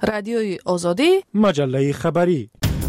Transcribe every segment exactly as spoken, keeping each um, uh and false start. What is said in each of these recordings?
رادیوی آزادی، مجله خبری.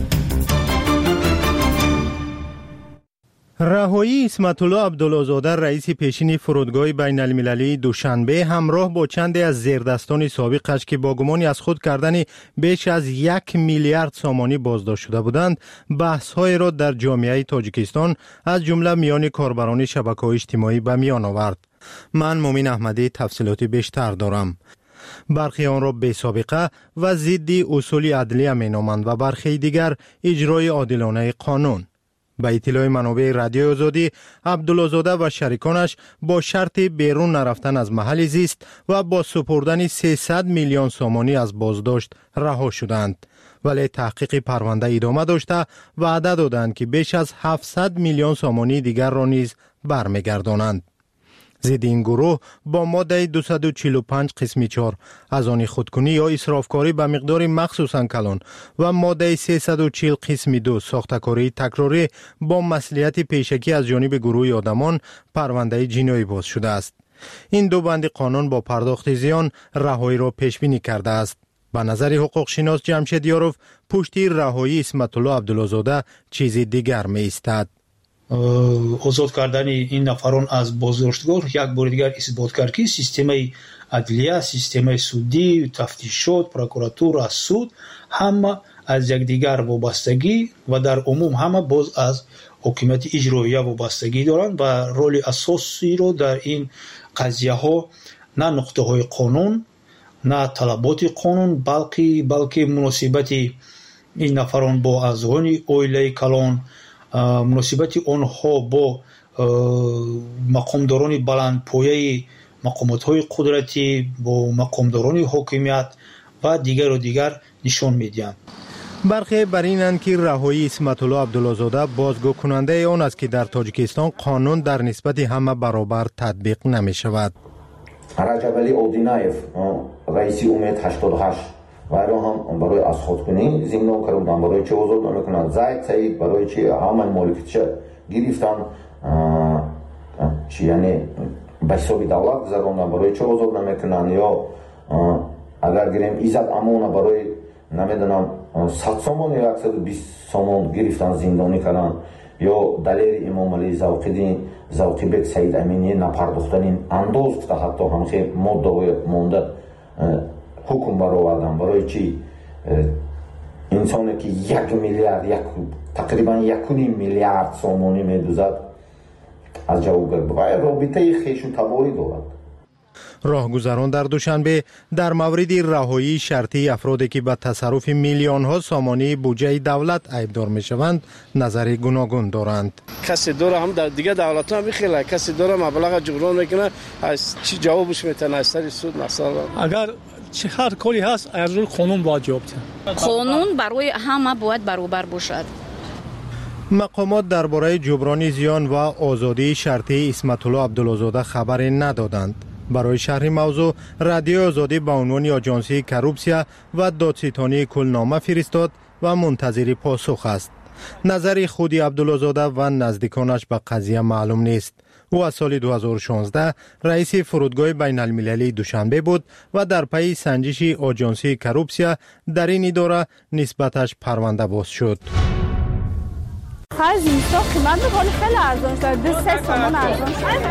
رهایی اسمت الله عبدالله‌زاده رئیس پیشین فرودگاه بین المللی دوشنبه همراه با چندی از زیردستان سابقش که با گمانی از خود کردن بیش از یک میلیارد سامانی بازداشت شده بودند بحث‌های را در جامعه تاجیکستان از جمله میان کاربران شبکه‌های اجتماعی به میان آورد. من مومن احمدی تفصیلات بیشتر دارم. برخی آن را بی سابقه و ضد اصول عدلیه مینامند و برخی دیگر اجرای عادلانه قانون. به اطلاع منابع رادیو آزادی، عبدالله‌زاده و شریکانش با شرط بیرون نرفتن از محل زیست و با سپردن سیصد میلیون سامانی از بازداشت رها شدند. ولی تحقیق پرونده ادامه داشته وعده دادند که بیش از هفتصد میلیون سامانی دیگر را نیز برمیگردانند. ضد این گروه با ماده دویست و چهل و پنج قسم چهار از آن خودکنی یا اسرافکاری به مقدار مخصوصاً کلان و ماده سیصد و چهل قسم دو ساختکاری تکراری با مصلحت پیشکی از جانب گروه آدمان پرونده جنایی باز شده است. این دو بند قانون با پرداخت زیان رهایی را پیش بینی کرده است. به نظر حقوق شناس جمشید یاروف پشت رهایی اسمت الله عبدالله‌زاده چیز دیگر می ایستد. آزاد کردن این نفران از بازداشتگاه یک بار دیگر اثبات کرد که سیستم عدلیه، سیستم سودی، تفتیشات، پروکراتور، سود همه از یکدیگر وابستگی و در عموم همه باز از حکومت اجرایی وابستگی دارند و رول اساسی رو در این قضیه ها نه نقطه های قانون نه طلبات قانون بلکه بلکه مناسبت این نفران با اعضای عائله کلان، مناسبت آنها با مقامداران بلند پایه مقامات های قدرتی، با مقامداران حاکمیت و دیگر و دیگر نشان میدهند. برخی بر اینند که رهایی اسمت الله عبدالله‌زاده بازگو کننده آن است که در تاجیکستان قانون در نسبت همه برابر تطبیق نمی شود. رجب علی اودینایف رئیس امید هشتاد و هشت وایرو هم برای از خودکنی زندان کردن، برای چه آزاد نمیکنند. زید سعید برای چه همه مالکیتش گرفتن، چی یعنی به حساب دولت گذراندن، برای چه آزاد نمیکنند. یا اگر گیریم ایزد امونه برای نمیدونم صد سامان یا صد و بیست سامان گرفتن زندانی کردن. یا دلیل امام علی زوقیدین زوقی بک سعید امینی نپرداختن انداز که حتی همخی ماده مونده حکم برآوردن. برای چی انسانی که یک میلیارد یک تقریبا یک و نیم میلیارد سامانی میدوزد از جواب باید رابطه خیش و تباری دارد. راهگذران در دوشنبه در مورد رهایی شرطی افرادی که به تصرف میلیون ها سامانی بودجه دولت عیبدار می شوند نظر گوناگون دارند. کسی داره هم در دیگه دولت ها میخیله، کسی داره مبلغ جبران میکنه، از چی جوابش میتونه از سر سود مثلا. اگر چه هر کاری هست از روی قانون باید جواب بده. قانون برای همه باید برابر باشد. مقامات درباره جبران زیان و آزادی شرطی اسمت الله عبدالله‌زاده خبری ندادند. برای شرح موضوع رادیو آزادی به عنوان آژانسی کروپسیا و دادستانی کلنامه فرستاد و منتظر پاسخ است. نظر خودی عبدالله‌زاده و نزدیکانش به قضیه معلوم نیست. او از سال دو هزار و شانزده رئیس فرودگاه بین المللی دوشنبه بود و در پی سنجش آژانسی کروپسیا در این اداره نسبتش پرونده باز شد. خرج اینستا قیمت بخوری خیلی ارزان شد. دو سه سامان ارزان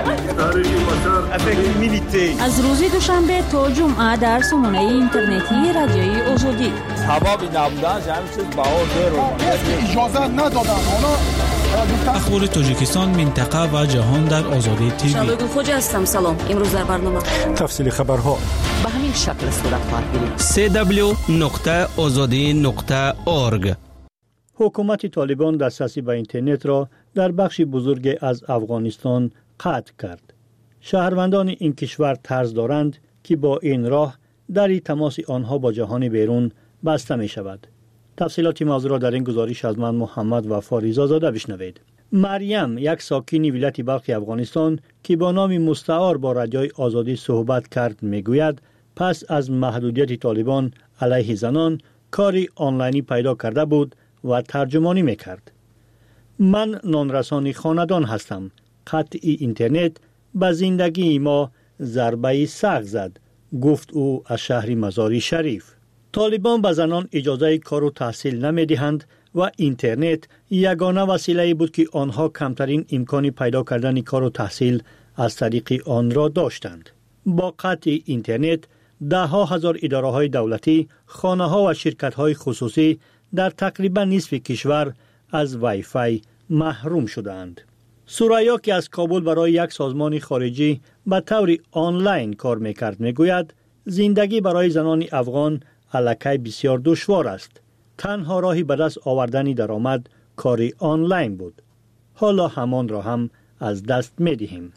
شد. از روز دوشنبه تا جمعه در سامانه اینترنتی رادیوی آزادی سبب نبودن همین چیز بها زیر اجازه ندادن. اخبار تاجیکستان، منطقه و جهان در آزادی تیوی. شبگون خوجا هستم. سلام. امروز در برنامه تفصیل خبرها به همین شکل صورت خواهد گرفت. سی دبلیو نقطه آزادی نقطه اورگ. حکومت طالبان دسترسی به اینترنت را در بخش بزرگ از افغانستان قطع کرد. شهروندان این کشور طرز دارند که با این راه دری تماس آنها با جهان بیرون بسته می شود. تفصیلات موضوع را در این گزارش از من محمد و فاریزا زاده بشنوید. مریم، یک ساکن ولایت بلخ افغانستان که با نام مستعار با رادیوی آزادی صحبت کرد، میگوید پس از محدودیت طالبان علیه زنان کاری آنلاینی پیدا کرده بود و ترجمانی میکرد. من نانرسانی خاندان هستم. قطع اینترنت به زندگی ما ضربه سخت زد، گفت او از شهر مزاری شریف. طالبان به زنان اجازه کار و تحصیل نمیدهند و اینترنت یگانه وسیله بود که آنها کمترین امکانی پیدا کردن کار و تحصیل از طریق آن را داشتند. با قطع اینترنت ده ها هزار اداره های دولتی، خانه ها و شرکت های خصوصی در تقریبا نصف کشور از وای فای محروم شدند. سوریا که از کابل برای یک سازمان خارجی به طور آنلاین کار میکرد میگوید زندگی برای زنان افغان الکی بسیار دشوار است. تنها راهی به دست آوردن درآمد کاری آنلاین بود. حالا همان را هم از دست میدهیم.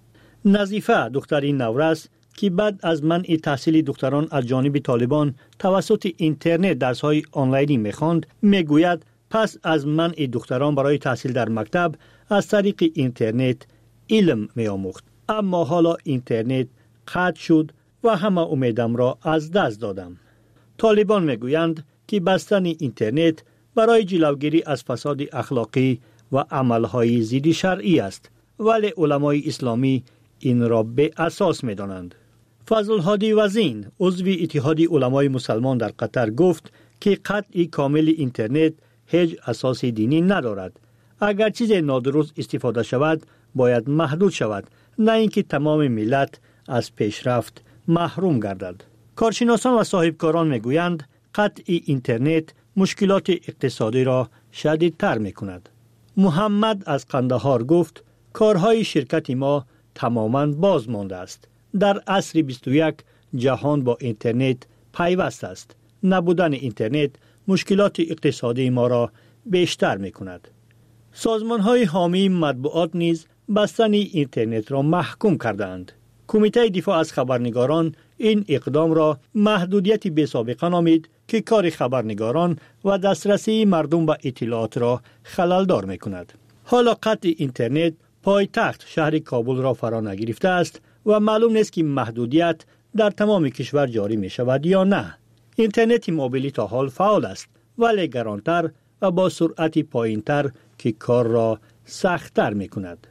نظیفه دختری نورس که بعد از منع تحصیل دختران از جانب طالبان توسط اینترنت درس‌های آنلاینی می‌خواند میگوید پس از منع دختران برای تحصیل در مکتب از طریق اینترنت علم می‌آموخت. اما حالا اینترنت قطع شد و همه امیدم را از دست دادم. طالبان میگویند که بستن اینترنت برای جلوگیری از فساد اخلاقی و عملهای ضد شرعی است، ولی علمای اسلامی این را به اساس می‌دانند. فضل هادی وزین عضو اتحاد علمای مسلمان در قطر گفت که قطع کامل اینترنت هیچ اساس دینی ندارد. اگر چیز نادرست استفاده شود باید محدود شود، نه اینکه تمام ملت از پیشرفت محروم گردد. کارشناسان و صاحبکاران میگویند قطع اینترنت مشکلات اقتصادی را شدیدتر میکند. محمد از قندهار گفت کارهای شرکت ما تماما باز مانده است. در عصر بیست و یک جهان با اینترنت پیوست است. نبودن اینترنت مشکلات اقتصادی ما را بیشتر میکند. سازمان‌های حامی مطبوعات نیز بستن اینترنت را محکوم کردند. کمیته دفاع از خبرنگاران این اقدام را محدودیت بی‌سابقه نامید که کار خبرنگاران و دسترسی مردم به اطلاعات را خللدار میکند. حالا قطع اینترنت پایتخت شهر کابل را فرا نگرفته است و معلوم نیست که محدودیت در تمام کشور جاری می شود یا نه. اینترنت موبیلی تا حال فعال است ولی گرانتر و با سرعت پایینتر که کار را سخت‌تر می کند.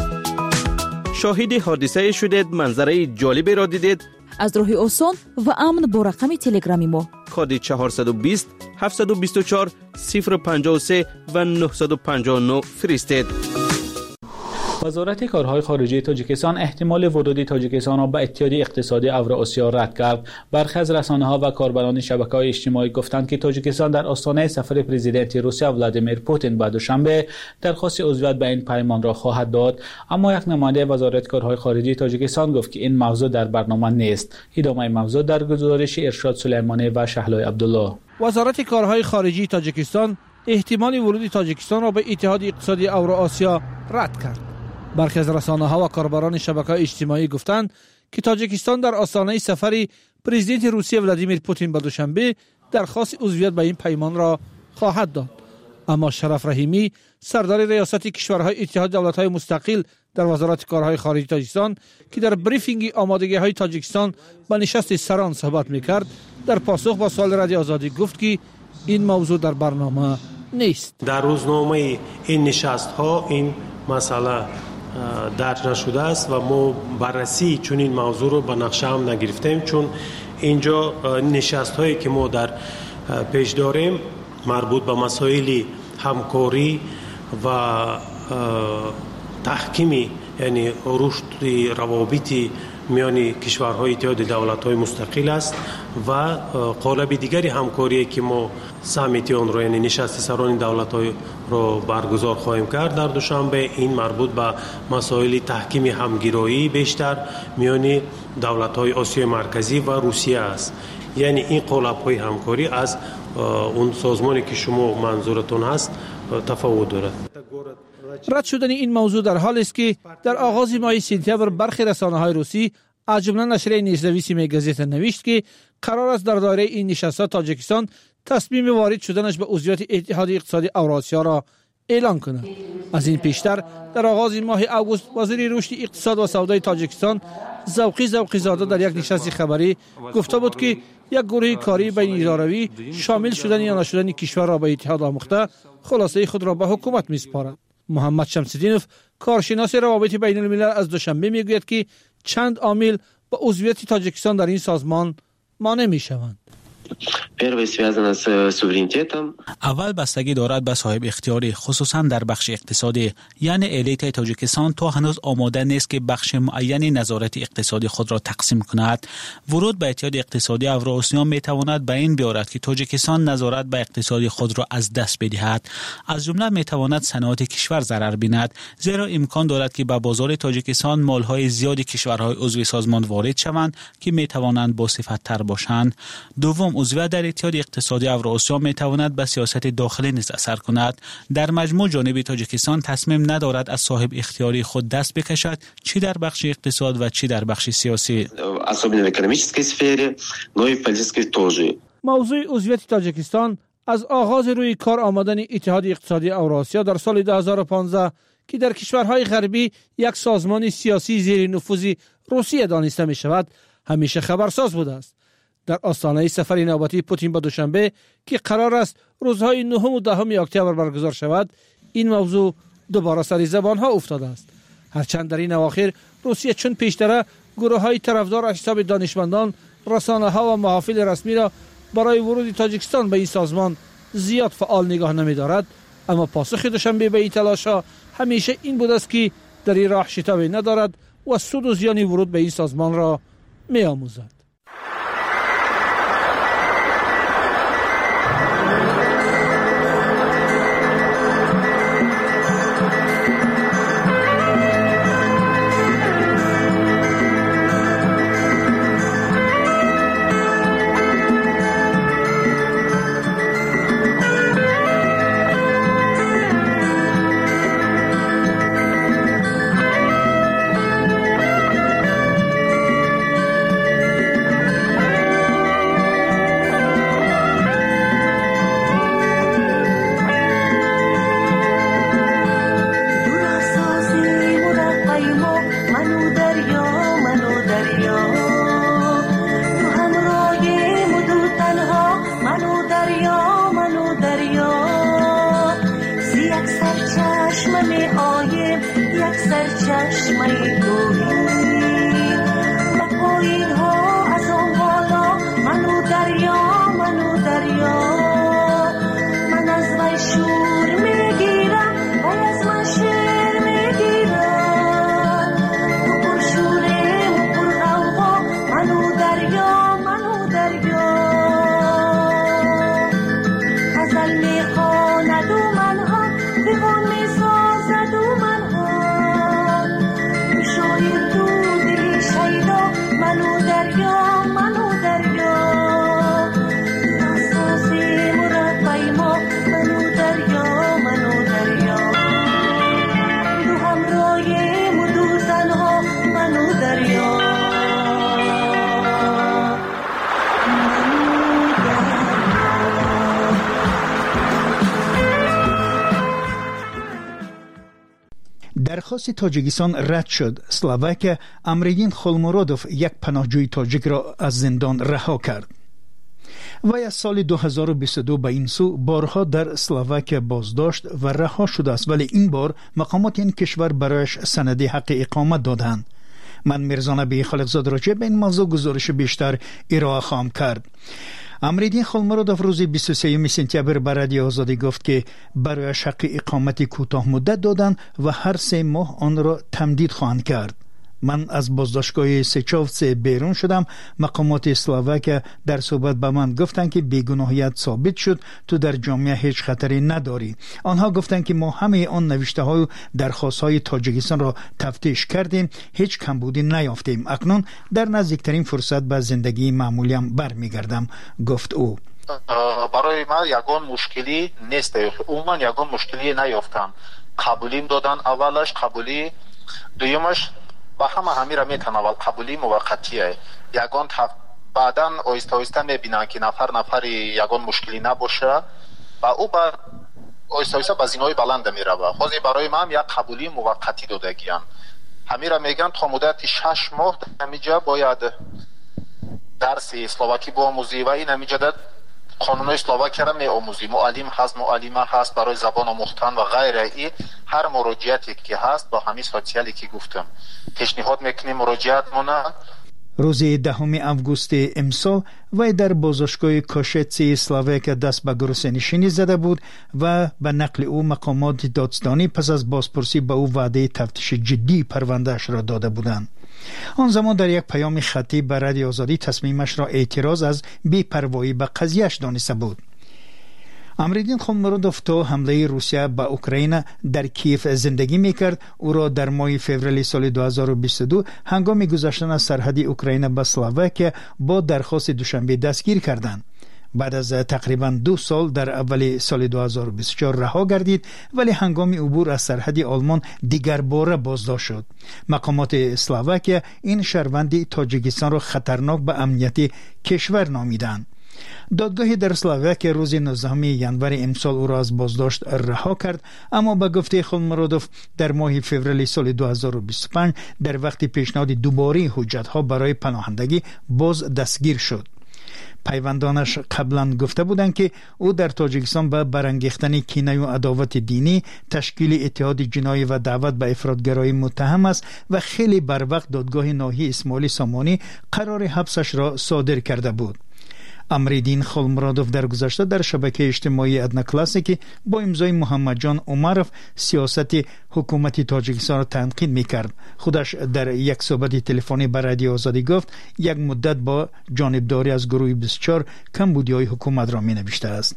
شاهد حادثه شدید، منظره جالبی را دیدید؟ از راه آسان و امن با رقم تلگرامی ما کد چهارصد و بیست هفتصد و بیست و چهار صفر پنجاه و سه و نهصد و پنجاه و نه فرستید. وزارت کارهای خارجه تاجیکستان احتمال ورود تاجیکستان را به اتحاد اقتصادی اوراسیا رد کرد. برخی از رسانه‌ها و کاربران شبکه‌های اجتماعی گفتند که تاجیکستان در آستانه سفر پرزیدنت روسیه ولادیمیر پوتین به دوشنبه درخواست عضویت به این پیمان را خواهد داد، اما یک نماینده وزارت کارهای خارجه تاجیکستان گفت که این موضوع در برنامه نیست. ادامه موضوع در گزارش ارشاد سلیمانی و شهلای عبدالله. وزارت کارهای خارجه تاجیکستان احتمال ورود تاجیکستان را به اتحاد اقتصادی اوراسیا رد کرد. برخی از رسانه‌ها و کاربران شبکه‌های اجتماعی گفتند که تاجیکستان در آستانه سفر پرزیدنت روسیه ولادیمیر پوتین به دوشنبه درخواست عضویت به این پیمان را خواهد داد. اما شرف رحیمی سردار ریاست کشورهای اتحاد دولت‌های مستقل در وزارت کارهای خارجه تاجیکستان که در بریفینگ آمادگی‌های تاجیکستان به نشست سران صحبت می‌کرد، در پاسخ با سوال رادیو آزادی گفت که این موضوع در برنامه نیست. در روزنامه این نشست‌ها این مسئله درج نشده است و ما بررسی چون این موضوع رو به نقشه هم نگرفتیم، چون اینجا نشست هایی که ما در پیش داریم مربوط به مسائل همکاری و تحکیم، یعنی رشد روابط میان کشورهای اتحاد دولت‌های مستقل است و قالب دیگری همکاری که ما سامیت آن رو، یعنی نشست سران دولت‌های رو برگزار خواهیم کرد در دوشنبه. این مربوط به مسائل تحکیم همگرایی بیشتر میان دولت‌های آسیای مرکزی و روسیه است. یعنی این قالب‌های همکاری از اون سازمانی که شما منظورتون هست تفاوت دارد. رد شدن این موضوع در حال است که در آغاز ماه سپتامبر برخی رسانه‌های روسی از جمله نشریه نیزنویس میگزیت نوشت که قرار است در دایره این نشست‌ها تاجیکستان تصمیم وارد شدنش به عضویت اتحاد اقتصادی اوراسیا را اعلان کند. از این پیشتر در آغاز ماه آگوست وزیر رشد اقتصاد و سودای تاجیکستان ذوقی ذوقی زاده در یک نشست خبری گفته بود که یک گروه کاری بین اداروی شامل شدن یا نشدن کشور را به اتحاد آموخته خلاصه خود را به حکومت میسپارد. محمد شمس‌الدینوف کارشناس روابط بین الملل از دوشنبه میگوید که چند عامل با عضویت تاجیکستان در این سازمان مانع میشوند. Первое связано с суверенитетом. اول بستگی دارد به صاحب اختیاری، خصوصا در بخش اقتصادی. یعنی الیت تاجیکستان تا هنوز آماده نیست که بخش معینی نظارت اقتصادی خود را تقسیم کند. ورود به اتحاد اقتصادی اوراسیا می تواند به این بیارد که تاجیکستان نظارت به اقتصادی خود را از دست بدهد. از جمله می تواند صنعت کشور ضرر بیند، زیرا امکان دارد که به بازار تاجیکستان مالهای زیادی کشورهای عضو سازمان وارد شوند که می توانند با صفت تر باشند. دوم، عضویت در اتحاد اقتصادی اوراسیا می تواند به سیاست داخلی نیز اثر کند. در مجموع جانب تاجیکستان تصمیم ندارد از صاحب اختیاری خود دست بکشد، چی در بخش اقتصاد و چی در بخش سیاسی. موضوع عضویت تاجیکستان از آغاز روی کار آمدن اتحاد اقتصادی اوراسیا در سال دو هزار و پانزده که در کشورهای غربی یک سازمان سیاسی زیر نفوذ روسیه دانسته می شود همیشه خبرساز بوده است. در آستانه سفر نوبتی پوتین به دوشنبه که قرار است روزهای نهم و دهم اکتبر برگزار شود، این موضوع دوباره سر زبانها افتاده است. هرچند در این اواخر روسیه چون پیشتره گروه‌های طرفدار از حساب دانشمندان، رسانه‌ها و محافل رسمی را برای ورود تاجیکستان به این سازمان زیاد فعال نگاه نمی‌دارد، اما پاسخ دوشنبه به این تلاش‌ها همیشه این بود است که در این راه شتابی ندارد و سود و زیان ورود به این سازمان را می‌آموزد. درخواست تاجیکستان رد شد. اسلواکیه امرالدین خولمورودوف یک پناهجوی تاجیک را از زندان رها کرد. وی از سال دو هزار و بیست و دو به این سو بارها در اسلواکیه بازداشت و رها شده است، ولی این بار مقامات این کشور برایش سند حق اقامت دادند. من میرزا نبی خالقزاد راجع به این موضوع گزارش بیشتر ارائه خواهم کرد. امرالدین خولمورودوف روز بیست و سوم سپتامبر به رادیو آزادی گفت که برایش حق اقامت کوتاه مدت دادند و هر سه ماه آن را تمدید خواهند کرد. من از بازداشتگاه سچاوسه بیرون شدم. مقامات اسلواکیه در صحبت به من گفتند که بیگناهیت ثابت شد، تو در جامعه هیچ خطری نداری. آنها گفتند که ما همه آن نوشته های و درخواست های تاجیکستان را تفتیش کردیم، هیچ کمبودی نیافتیم. اکنون در نزدیکترین فرصت به زندگی معمولیم برمیگردم، گفت او. برای ما یگان مشکلی نیست، عموما یگان مشکلی نیافتم. قبولیم دادن، اولش قبولی، دویمش با همه همی را میتناول. قبولی موقتیه. یگان تف... بعدا آیسته آیسته میبینن که نفر نفر یگان مشکلی نباشه و او با آیسته آیسته با زینای بلند میروه. خوزی برای ما هم یک قبولی موقتی دادگیان. همی را میگن تا مدت شش ماه همیجا باید درس اسلواکی بیاموزی و این همیجا در قانون اسلواکی را می آموزی. معلم هست، معلمه هست برای زبان آموختن و غیره. ای هر مراجعتی که هست با همین سوسیالی که گفتم پیشنهاد میکنیم مراجعت مونه. روز دهم آگوست امسال وی در بازداشتگاه کاشتسی اسلواک دست به گروسنشینی زده بود و به نقل او مقامات دادستانی پس از بازپرسی به او وعده تفتیش جدی پروندهش را داده بودند. آن زمان در یک پیام خطی به رادیو آزادی تصمیمش را اعتراض از بی‌پروایی به قضیهش دانسته بود. امریدین خولمرودوف تا حمله روسیه به اوکراین در کیف زندگی میکرد. او را در ماه فوریه سال دو هزار و بیست و دو هنگام گذشتن از سرحد اوکراین به اسلواکیه با درخواست دوشنبه دستگیر کردند. بعد از تقریبا دو سال در اول سال دو هزار و بیست و چهار رها گردید، ولی هنگام عبور از سرحد آلمان دیگر باره بازداشت شد. مقامات اسلواکیه این شهروند تاجیکستان را خطرناک به امنیت کشور نامیدند. دادگاه در اسلواکیه روز نوزدهم ژانویه امسال او را از بازداشت رها کرد، اما به گفته خولمرودوف در ماه فوریه سال دو هزار و بیست و پنج در وقت پیشنهاد دوباره حجت‌ها برای پناهندگی باز دستگیر شد. پیوندانش قبلا گفته بودند که او در تاجیکستان به برانگیختن کینه و عداوت دینی، تشکیل اتحاد جنایی و دعوت به افراطگرایی متهم است و خیلی بر وقت دادگاه ناحیه اسماعیل سامانی قرار حبسش را صادر کرده بود. امریدین خولمرودوف در گذشته در شبکه اجتماعی ادنا کلاسیکی با امضای محمد جان عمروف سیاست حکومت تاجیکستان را تنقید میکرد. خودش در یک صحبت تلفنی با رادیو آزادی گفت یک مدت با جانبداری از گروه بیست و چهار کمبودی‌های حکومت را مینوشته است.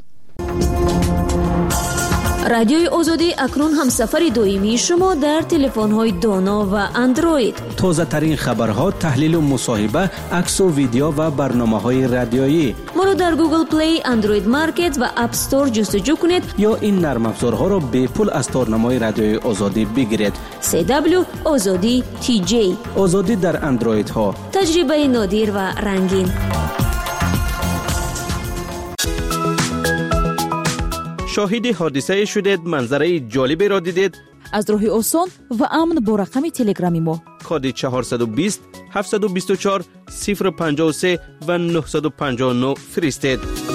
رادیوی آزادی اکنون هم سفر دویمی شما در تلفن‌های دانا و اندروید. تازه ترین خبرها، تحلیل و مصاحبه، عکس و ویدیو و برنامه‌های رادیویی. ما را در گوگل پلی، اندروید مارکت و اپ استور جستجو کنید یا این نرم افزارها را به پول از تارنمای رادیوی آزادی بگیرید. سی دبلیو آزادی تی جی. آزادی در اندروید ها. تجربه نادر و رنگین. شاهد حادثه شدید، منظره جالبی را دیدید؟ از راه آسان و امن با رقم تلگرامی ما کد چهارصد و بیست هفتصد و بیست و چهار صفر پنجاه و سه و نهصد و پنجاه و نه فرستید.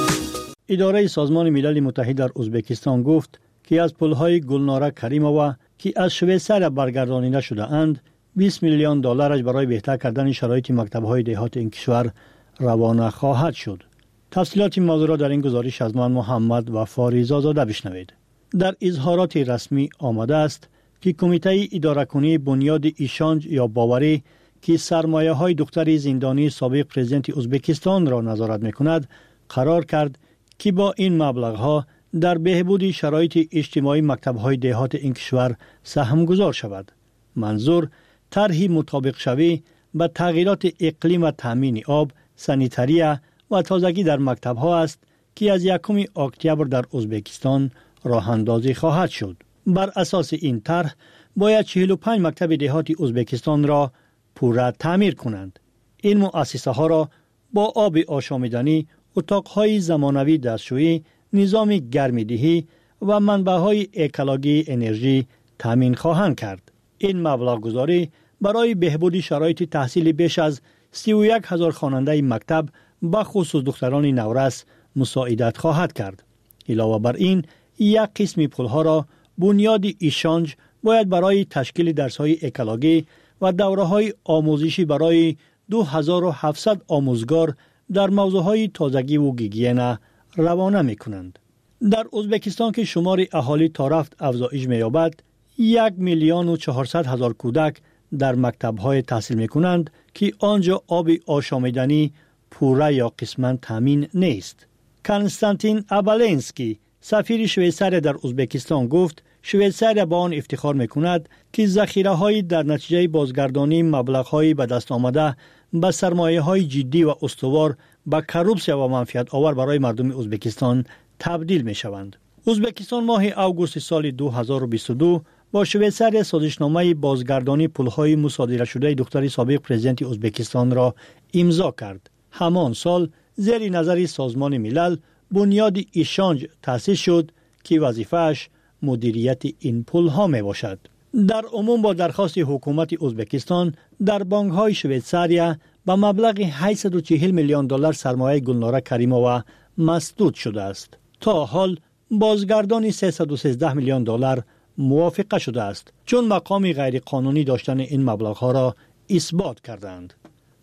اداره سازمان ملل متحد در ازبکستان گفت که از پل‌های گلناره کریمووا که از شویسریا برگردانیده شده اند بیست میلیون دلارش برای بهتر کردن شرایط مکتب‌های دهات این کشور روانه خواهد شد. تفصیلات این موضوع را در این گزارش از من محمد و فاریزاده بشنوید. در اظهارات رسمی آمده است که کمیته اداره کنی بنیاد ایشانج یا باوری که سرمایه های دختر زندانی سابق پرزیدنت ازبکستان را نظارت میکند قرار کرد که با این مبلغ ها در بهبود شرایط اجتماعی مکتب های دهات این کشور سهم گذار شود. منظور طرحی مطابق شوی به تغییرات اقلیم و تامین آب، سانیتاریه و تازگی در مکتب ها است که از یکم اکتبر در ازبکستان راه اندازی خواهد شد. بر اساس این طرح باید چهل و پنج مکتب دهاتی ازبکستان را پوره تعمیر کنند. این مؤسسه ها را با آب آشامیدنی، اتاقهای زمانوی دستشویی، نظام گرمیدهی و منبعهای اکولوژی انرژی تامین خواهند کرد. این مبلغ گذاری برای بهبود شرایط تحصیل بیش از سی و یک هزار خواننده مکتب به خصوص دختران نورس مساعدت خواهد کرد. علاوه بر این، یک قسم پولها را بنیاد ایشانج باید برای تشکیل درس‌های اکولوژی و دوره‌های آموزشی برای دو هزار و هفتصد آموزگار در موضوعهای تازگی و گیگین روانه می‌کنند. در ازبکستان که شمار اهالی تا رفت افزایش می‌یابد، یک میلیون و چهارصد هزار کودک در مکتب‌های تحصیل می‌کنند که آنجا آب آشامیدنی پوره یا قسماً تامین نیست. کنستانتین ابالنسکی سفیر شویسریا در ازبکستان گفت شویسریا با آن افتخار می‌کند که ذخیره‌های در نتیجه بازگردانی مبلغ‌های به دست آمده به سرمایه‌های جدی و استوار به کروپسیا و منفعت آور برای مردم ازبکستان تبدیل می‌شوند. ازبکستان ماه آگوست سال دو هزار و بیست و دو با شویسریا سازشنامه بازگردانی پول‌های مصادره شده دختر سابق پرزیدنت ازبکستان را امضا کرد. همان سال زیر نظر سازمان ملل بنیاد ایشانج تأسیس شد که وظیفه‌اش مدیریت این پول‌ها می باشد. در عموم با درخواست حکومت ازبکستان در بانک‌های شویسریا با مبلغ هشتصد و چهل میلیون دلار سرمایه گلناره کریمووا مسدود شده است. تا حال بازگردانی سیصد و سیزده میلیون دلار موافقه شده است چون مقام غیر قانونی داشتن این مبلغ‌ها را اثبات کردند.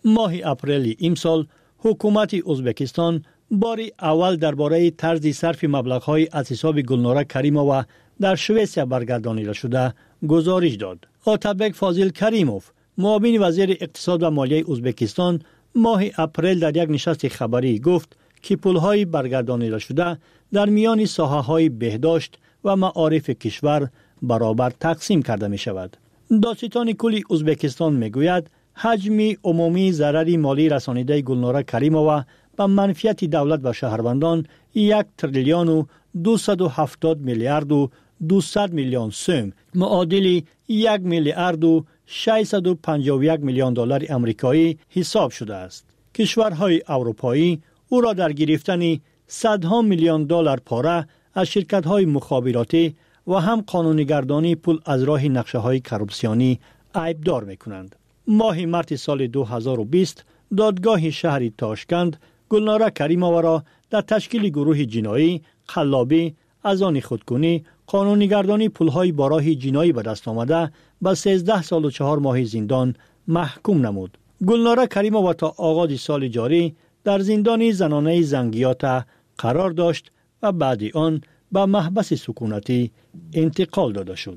ماه اپریل امسال حکومت ازبکستان باری اول درباره طرز صرف مبلغ‌های از حساب گلناره کریمووا در سوئیسیا برگردانیده شده گزارش داد. آتابک فاضل کریموف، معاون وزیر اقتصاد و مالیه ازبکستان، ماه اپریل در یک نشست خبری گفت که پول‌های برگردانیده شده در میان ساحه‌های بهداشت و معارف کشور برابر تقسیم کرده می شود. دادستان کلی ازبکستان می گوید حجم عمومی ضرر مالی رسانیده گلناره کریمووا به منفعت دولت و شهروندان یک تریلیون و دویست و هفتاد میلیارد و دویست میلیون سوم معادل یک میلیارد و ششصد و پنجاه و یک میلیون دلار آمریکایی حساب شده است. کشورهای اروپایی او را در گرفتن صدها میلیون دلار پاره از شرکت‌های مخابراتی و هم قانونگردانی پول از راه نقشه‌های کورپسیونی عیبدار می‌کنند. ماه مارس سال دو هزار و بیست دادگاه شهر تاشکند گلناره کریمووا را در تشکیل گروه جنایی، قلابی، از آن خودکنی، قانونگردانی پول‌های با راه جنایی به دست آمده به سیزده سال و چهار ماه زندان محکوم نمود. گلناره کریمووا تا آغاز سال جاری در زندان زنانه زنگیات قرار داشت و بعد آن به محبس سکونتی انتقال داده شد.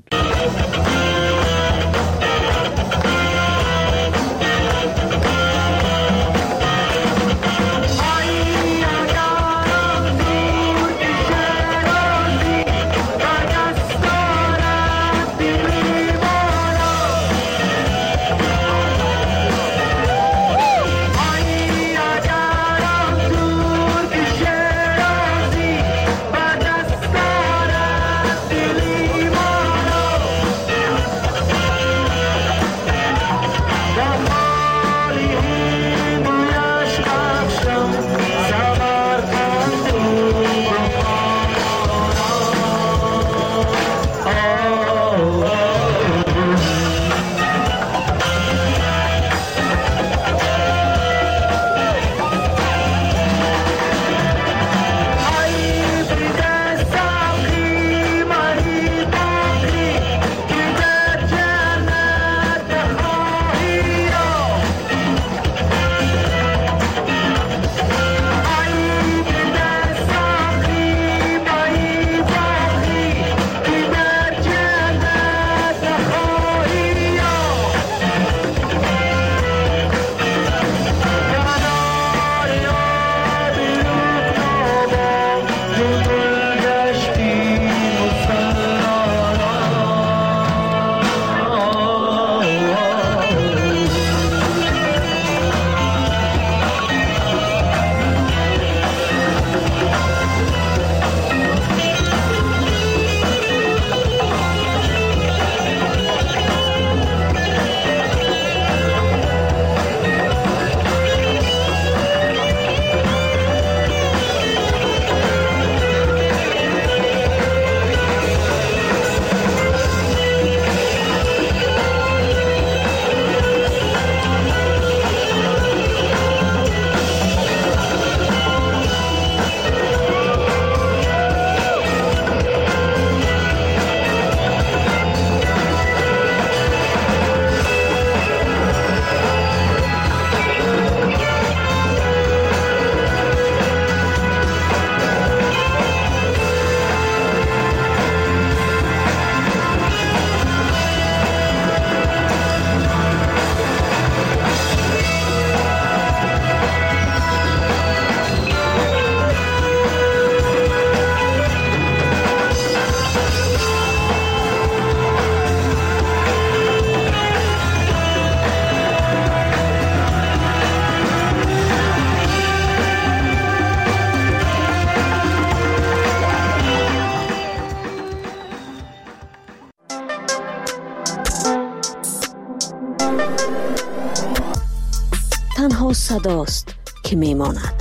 تنها صداست که میماند.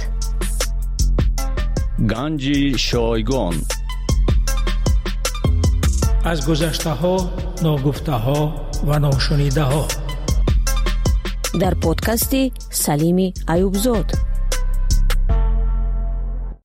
گنج شایگان از گذشته ها، ناگفته ها و ناشنیده ها در پادکست سلیم ایوبزاد.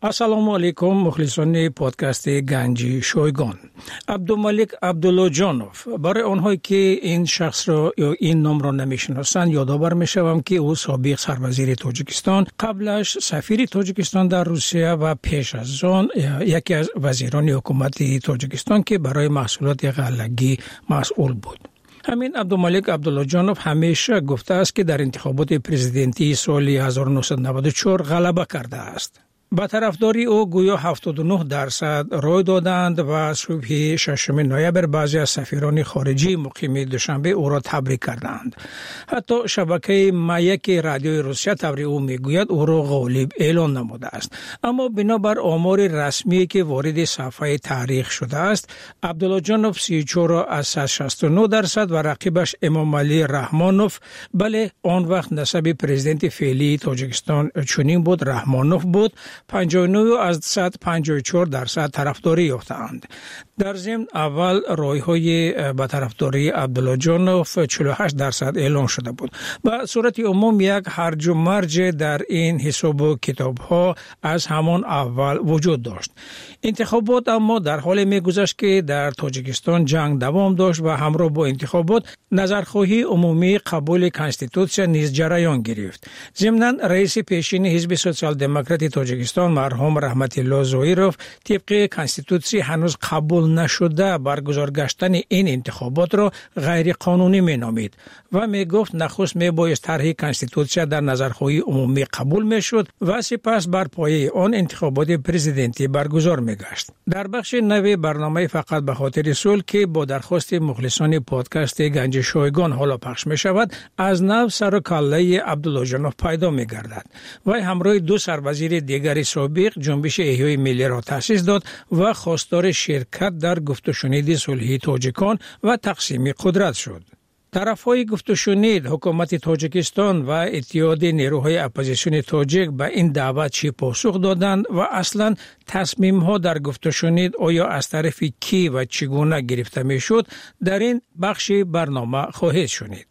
السلام علیکم مخلصان پادکست گنجی شایگان. عبدالملک عبداللهجانوف، برای آنهایی که این شخص را یا این نام را نمیشناسند یادآور میشوم که او سابق سروزیر تاجیکستان، قبلش سفیر تاجیکستان در روسیه و پیش از آن یکی از وزیران حکومت تاجیکستان که برای محصولات غلگی مسئول بود. همین عبدالملک عبداللهجانوف همیشه گفته است که در انتخابات پرزیدنتی سال هزار و نهصد و نود و چهار غلبه کرده است. با طرفداری او گویا هفتاد و نه درصد رای دادند و صبح ششم نوامبر بعضی از سفیران خارجی مقیم دوشنبه او را تبریک کردند. حتی شبکه مایک رادیوی روسیه تبریک او میگوید او را غالب اعلان نموده است. اما بنابر آمار رسمی که وارد صفحه تاریخ شده است، عبداللهجانوف سی و چهار از صد و شصت و نه درصد و رقیبش امامعلی رحمانوف، بله آن وقت نسب پرزیدنت فعلی تاجیکستان چنین بود، رحمانوف بود، پنجاه و نه از صد و پنجاه و چهار درصد طرفداری یافتند. در ضمن اول رای‌های با طرفداری عبداللهجانوف چهل و هشت درصد اعلان شده بود. به صورت عموم یک هرج و مرج در این حساب و کتاب‌ها از همان اول وجود داشت. انتخابات اما در حال می‌گذشت که در تاجیکستان جنگ دوام داشت و همراه با انتخابات نظرخواهی عمومی قبول کنستیتوسیا نیز جریان گرفت. ضمناً رئیس پیشین حزب سوسیال دموکرات تاجیکستان مرحوم رحمت الله زویروف طبق کنستیتوسیا هنوز قبول نشده برگزار گشتن این انتخابات را غیر قانونی می نامید و می گفت نخست می بایست طرح کنستیتوسیا در نظرخواهی عمومی قبول می شد و سپس بر پایه آن انتخابات پرزیدنتی برگزار می گشت. در بخش نوی برنامه فقط به خاطر صلح که با درخواست مخلصان پادکست گنج شایگان حالا پخش می شود، از نو سر و کله عبداللهجانوف پیدا می گردد و همراه دو سروزیر دیگر سابق جنبش احیای ملی را تأسیس داد و خواستار شرکت در گفت و شنید صلحی تاجیکان و تقسیم قدرت شد. طرفهای گفت و شنید حکومت تاجیکستان و اتحاد نیروهای اپوزیسیون تاجیک به این دعوت چی پاسخ دادند و اصلا تصمیم ها در گفت و شنید آیا از طرف کی و چگونه گرفته می شد در این بخش برنامه خواهید شنید.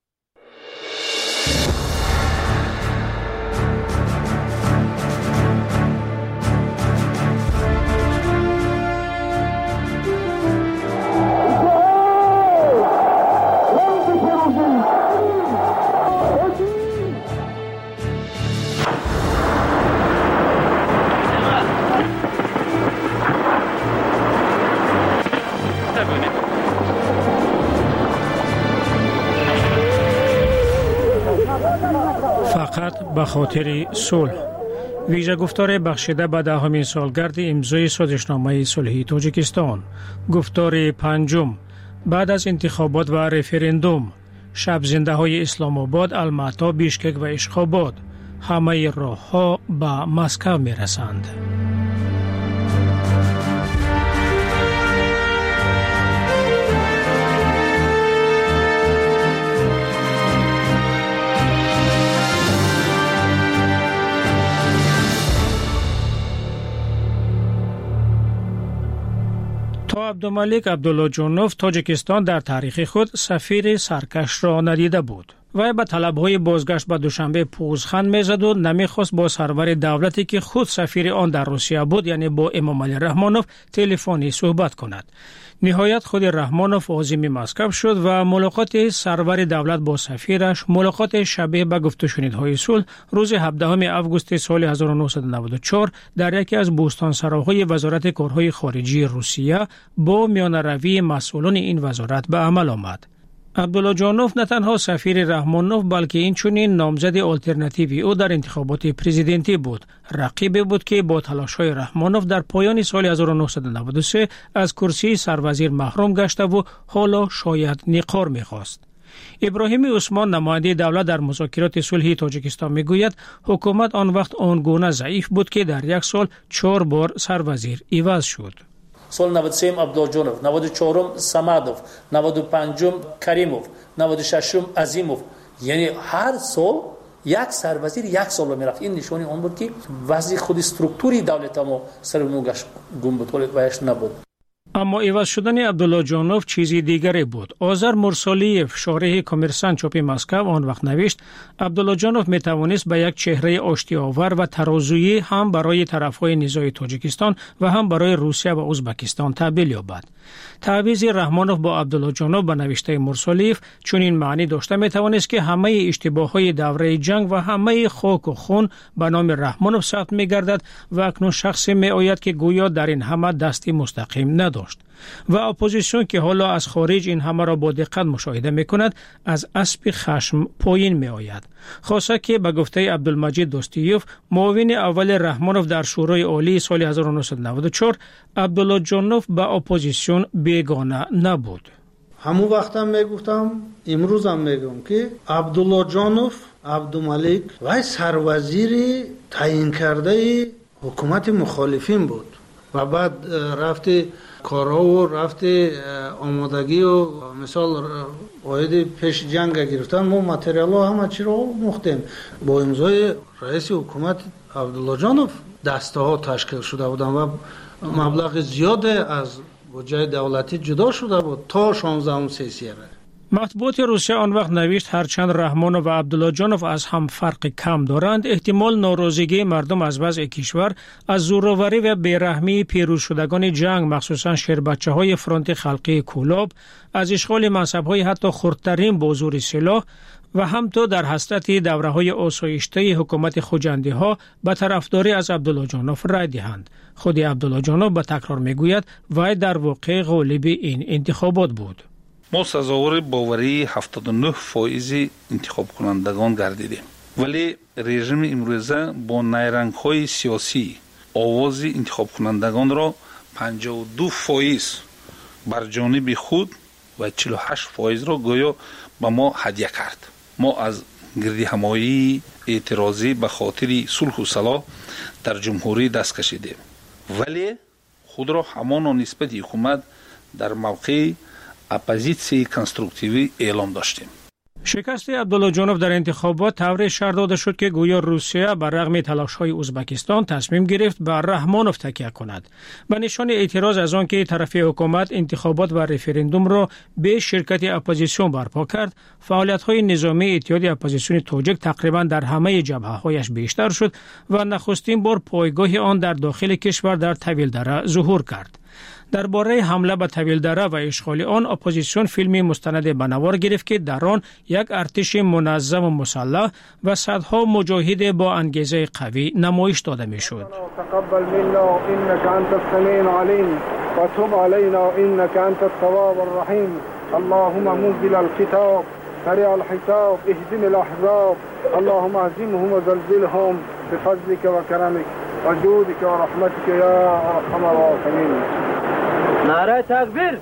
فقط به خاطر صلح. ویژه گفتار بخشیده به دهمین سالگرد امضای سازشنامه صلحی تاجیکستان. گفتار پنجم بعد از انتخابات و رفراندوم. شب زنده های اسلام آباد، الماتا، بیشکک و اشخاباد. همه راه ها به مسکو می رسند. عبدالملک عبداللهجانوف تاجیکستان در تاریخ خود سفیر سرکش را ندیده بود. وی به طلب‌های بازگشت به دوشنبه پوزخند می‌زد و نمی‌خواست با سرور دولتی که خود سفیر آن در روسیه بود یعنی با امامعلی رحمانوف تلفنی صحبت کند. نهایت خود رحمانوف عازم مسکو شد و ملاقات سرور دولت با سفیرش ملاقات شبیه به گفت و شنیدهای صلح روز هفدهم آگوست سال هزار و نهصد و نود و چهار در یکی از بوستانسراهای وزارت کارهای خارجی روسیه با میانه‌روی مسئولان این وزارت به عمل آمد. عبداللهجانوف نه تنها سفیر رحمانوف بلکه این چنین نامزد آلترناتیوی او در انتخابات پرزیدنتی بود. رقیبی بود که با تلاش‌های رحمانوف در پایان سال هزار و نهصد و نود و سه از کرسی سروزیر محروم گشته و حالا شاید نقار می‌خواست. ابراهیم عثمان نماینده دولت در مذاکرات صلحی تاجیکستان میگوید حکومت آن وقت آنگونه ضعیف بود که در یک سال چهار بار سروزیر عوض شد. سال نود و سه عبدالجانوف، نود و چهار سمدوف، نود و پنج کریموف، نود و شش عظیموف، یعنی هر سال یک سروزیر یک سال میرفت. این نشانی اون بود که وضع خود استرکتوری دولت ما سر نوگش گم بود و اش نبود. اما عوض شدن عبدالله جانوف چیزی دیگری بود. آذر مرسالیف شارح کمرسانت چاپ مسکو آن وقت نوشت عبدالله جانوف می توانست به یک چهره آشتی‌آور و ترازویی هم برای طرفهای نزاع تاجیکستان و هم برای روسیه و ازبکستان تبدیل یابد. تعویض رحمانوف با عبدالله جانوف به نوشته مرسالیف چون این معنی داشته می توانست که همه اشتباههای دوره جنگ و همه خاک و خون به نام رحمانوف ثبت می گردد و اکنون شخصی می آید که گویا در این همه دستی مستقیم نداشت و اپوزیسیون که حالا از خارج این همه را با دقت مشاهده می کند از اسب خشم پایین می آید. خاصه که به گفته عبدالمجید دوستیوف معاون اول رحمانوف در شورای عالی سال هزار و نهصد و نود و چهار عبدالله جانوف به اپوزیسیون بیگانه نبود. همون وقتم میگفتم امروزم میگم که عبدالله جانوف عبدالملک و سروزیر تعیین کرده حکومت مخالفین بود و بعد رفته کارها و رفته آمادگی و مثال واحد پیش جنگ گرفتن ما متریال ها همه چی رو مختیم با امضای رئیس حکومت عبدالله جانوف دسته ها تشکیل شده بودن و مبلغ زیاد از بودجه دولتی جدا شده بود تا شانزدهم سیسیه. مطبوعات روسیه آن وقت نوشت هرچند رحمانوف و عبدالله جانوف از هم فرق کم دارند احتمال ناراضگی مردم از وضع کشور از زورآوری و بیرحمی پیروز شدگان جنگ مخصوصا شیربچه های فرانت خلقی کولاب از اشغال منصب های حتی خردترین با زور سلاح و همطور در حسرت دوره های آسایشته حکومت خوجندی ها به طرفداری از عبدالله جانوف رای دهند. خود عبدالله جانوف به تکرار میگوید وی در واقع غالب این انتخابات بود. ما سزاوار باوری هفتاد و نه فایز انتخاب کنندگان گردیدیم ولی رژیم امروزه با نیرنگ های سیاسی آواز انتخاب کنندگان را پنجاه و دو فایز بر جانب خود و چهل و هشت فایز را گویا به ما هدیه کرد. ما از گردی همایی اعتراضی به خاطر صلح و صلاح در جمهوری دست کشیدیم ولی خود را همان نسبت حکومت در موقع اپوزیسیون کنستروکتیوی اعلام داشتیم. شکست عبدالله جانوف در انتخابات طوری شرح داده شد که گویا روسیه بر رغم تلاش‌های ازبکستان تصمیم گرفت بر رحمانوف تکیه کند. به نشان اعتراض از آن که طرف حکومت انتخابات و رفراندوم را به شرکت اپوزیسیون برپا کرد، فعالیت‌های نظامی اتحاد اپوزیسیون تاجیک تقریبا در همه جبهه‌هایش بیشتر شد و نخستین بار پایگاه آن در داخل کشور در طویلدره ظهور کرد. درباره حمله به طویلدره و اشغال آن اپوزیسیون فیلمی مستند به نوار گرفت که در آن یک ارتش منظم و مسلح و صدها مجاهد با انگیزه قوی نمایش داده میشد. تقبل منا انك انت السميع العليم وتب علينا انك انت التواب الرحيم اللهم منزل الكتاب سريع الحساب اهزم الاحزاب اللهم اهزمهم وزلزلهم بفضلك وكرمك وجودك ورحمتك يا ارحم الراحمين. نعره تکبیر.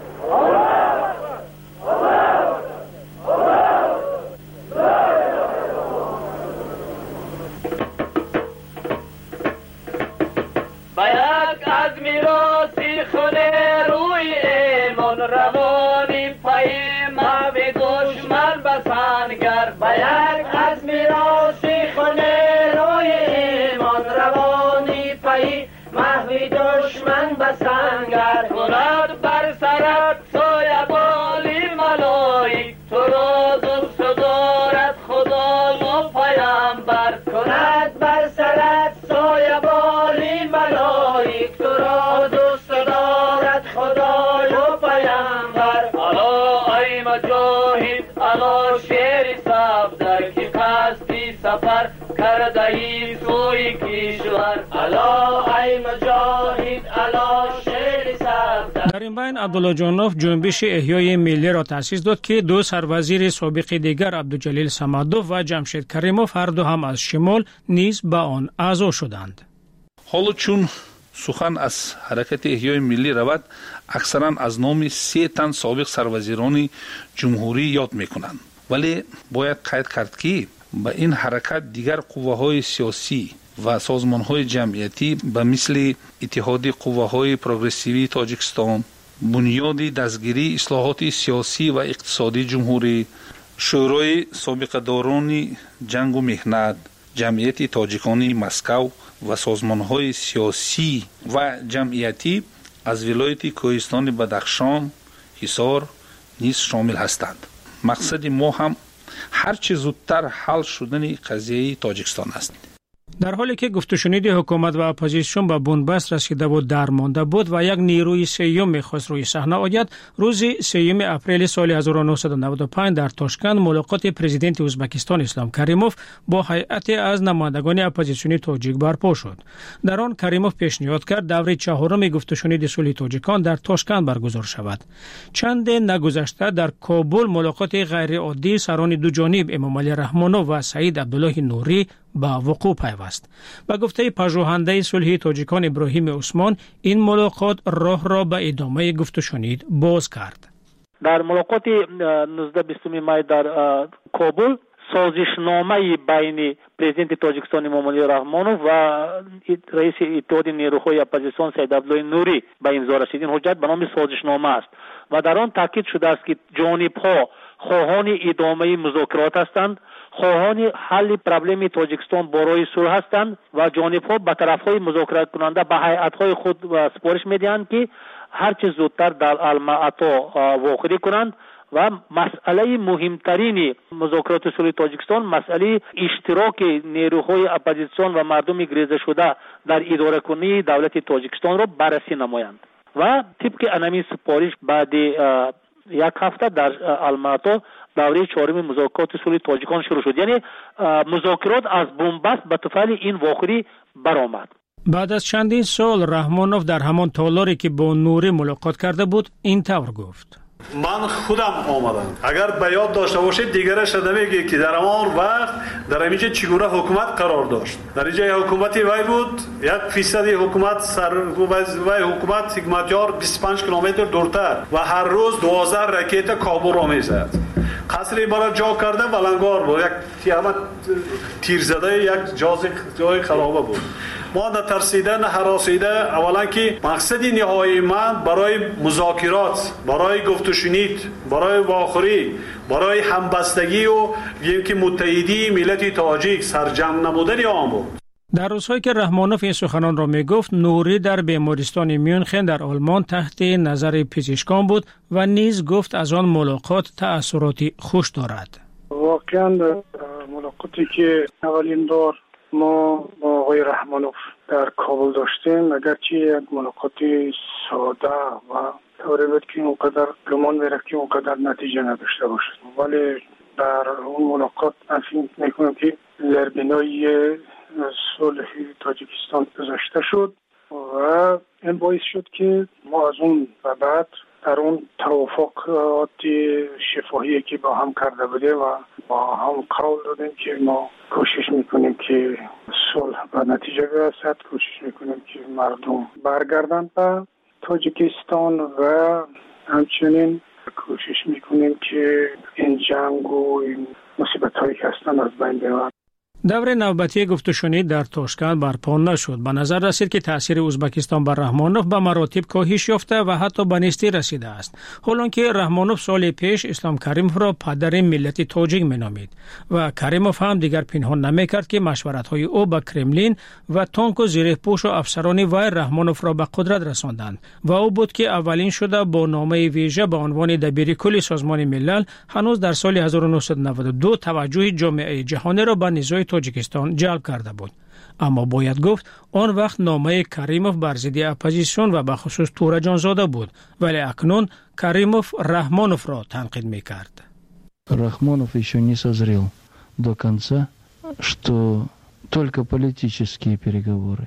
باید از میراثی خونه روی ایمان روانی پای ما به دشمن بسنگر باید از میراثی خونه روی ایمان روانی پای ما به دشمن بسنگر کند بر سرت سایه بالی ملایی تو را دوست دارد خدا و پیامبر کند بر سرت سایه بالی ملایی تو را دوست دارد خدا و پیامبر الا ای مجاهد الا شیر صبر که قصدی سفر کرده ای سوی کشور الا ای مجاهد الا شیر صبر. در این بین عبدالله جانوف جنبش احیای ملی را تأسیس داد که دو سروزیر سابق دیگر عبدالجلیل صمدوف و جمشید کریموف هر دو هم از شمال نیز به آن اعضا شدند. حالا چون سخن از حرکت احیای ملی رود اکثرا از نام سه تن سابق سروزیران جمهوری یاد میکنند ولی باید قید کرد که به این حرکت دیگر قوه‌های سیاسی و سازمان‌های جمعیتی به مثل اتحاد قوه‌های پروگرسیوی تاجیکستان، بنیاد دستگیری اصلاحات سیاسی و اقتصادی جمهوری، شورای سابقه‌داران جنگ و مهنت، جمعیت تاجیکان مسکو و سازمان‌های سیاسی و جمعیتی از ولایت کوهستان بدخشان، حصار نیز شامل هستند. مقصد ما هم هر چه زودتر حل شدن قضیه تاجیکستان است. در حالی که گفت و شنید حکومت و اپوزیسیون به بنبست رسیده بود درمانده بود و یک نیروی سیوم میخواست روی صحنه آید، روز سیوم اپریل سال هزار و نهصد و نود و پنج در تاشکند ملاقات پرزیدنت ازبکستان اسلام کریموف با هیئت از نمایندگان اپوزیسیونی تاجیک برپا شد. در آن کریموف پیشنهاد کرد دوره چهارم گفت و شنید صلح تاجیکان در تاشکند برگزار شود. چند نگذشته در کابل ملاقات غیر عادی سران دو جانب امام علی رحمانوف و سعید عبدالله نوری با وقوع پیوست. به گفته پژوهنده صلح تاجیکان ابراهیم عثمان، این ملاقات راه را به ادامه گفت و شنید باز کرد. در ملاقات نوزده بیست می در کابل سازشنامه بین پرزیدنت تاجیکستان امام علی رحمانوف و رئیس اتحاد نیروهای اپوزیسیون سعید عبدالله نوری به امضا رسید. این حجت به نام سازشنامه است و در آن تاکید شده است که جانب‌ها خواهان ادامه مذاکرات هستند، خواهان حل پرابلم تاجیکستان برای صلح هستند و جانب‌ها به طرف‌های مذاکره کننده به هیئت‌های خود سپارش می‌دهند که هر چه زودتر در المعطا واقع کنند و مسئله مهمترین مذاکرات صلح تاجیکستان مسئله اشتراک نیروهای اپوزیسیون و مردم گریزه شده در اداره کنی دولت تاجیکستان را بررسی نمایند و طبق انمی سپارش بعد یک هفته در المعطا دوره چهارم مذاکرات صلح تاجیکان شروع شد. یعنی مذاکرات از بنبست به طفل این واقعی برآمد. بعد از چندین سال رحمانوف در همان تالاری که با نوری ملاقات کرده بود این طور گفت: من خودم آمدم. اگر به یاد داشته باشید دیگره شده میگه که در همان وقت در اینجا چگونه حکومت قرار داشت. در اینجا حکومت وی بود، یک فیصد حکومت سر وی حکومت حکمتیار بیست و پنج کیلومتر دورتر و هر روز دوازده راکت کابل را میزد. قصری برای جا کرده ولنگار بود، یک تیر زده یک جای خرابه بود. ما نه ترسیده نه هراسیده، اولا که مقصد نهایی من برای مذاکرات، برای گفت و شنید، برای واخوری، برای همبستگی و اینکه متحدی ملت تاجیک سرجم نمودن آن بود. در روزهایی که رحمانوف این سخنان را می گفت، نوری در بیمارستان میونخن در آلمان تحت نظر پزشکان بود و نیز گفت از آن ملاقات تأثیراتی خوش دارد. واقعا ملاقاتی که اولین بار ما با آقای رحمانوف در کابل داشتیم، اگرچه یک ملاقات ساده و طوری بود که اونقدر گمان میرفت که اونقدر نتیجه نداشته باشد، ولی در اون ملاقات من فکر میکنم که زربینای صلح تاجیکستان گذاشته شد و این باعث شد که ما از اون و بعد در اون توافقات شفاهی که با هم کرده بوده و با هم قول دادیم که ما کوشش میکنیم که صلح به نتیجه برسد، کوشش میکنیم که مردم برگردن به تاجیکستان و همچنین کوشش میکنیم که این جنگ و این مصیبت هایی که هستن از بین ببرد. دور نوبتی گفت و شنید در تاشکند برپا نشد. به نظر رسید که تاثیر ازبکستان بر رحمانوف به مراتب کاهش یافته و حتی به نیستی رسیده است. حالانکه رحمانوف سال پیش اسلام کریموف را پدر ملت تاجیک مینامید و کریموف هم دیگر پنهان نمیکرد که مشورت‌های او با کرملین و تانک و زیرپوش و افسران وی رحمانوف را به قدرت رساندند و او بود که اولین شده با نامه ویژه به عنوان دبیر کل سازمان ملل هنوز در سال هزار و نهصد و نود و دو توجه جامعه جهانی را به نزاع تاجیکستان جلب کرده بود. اما باید گفت آن وقت نامه کریموف بر ضد اپوزیسیون و به خصوص تورا جانزاده بود، ولی اکنون کریموف رحمانوف را تنقید میکرد. Рахмонов еще не созрел до конца, что только политические переговоры.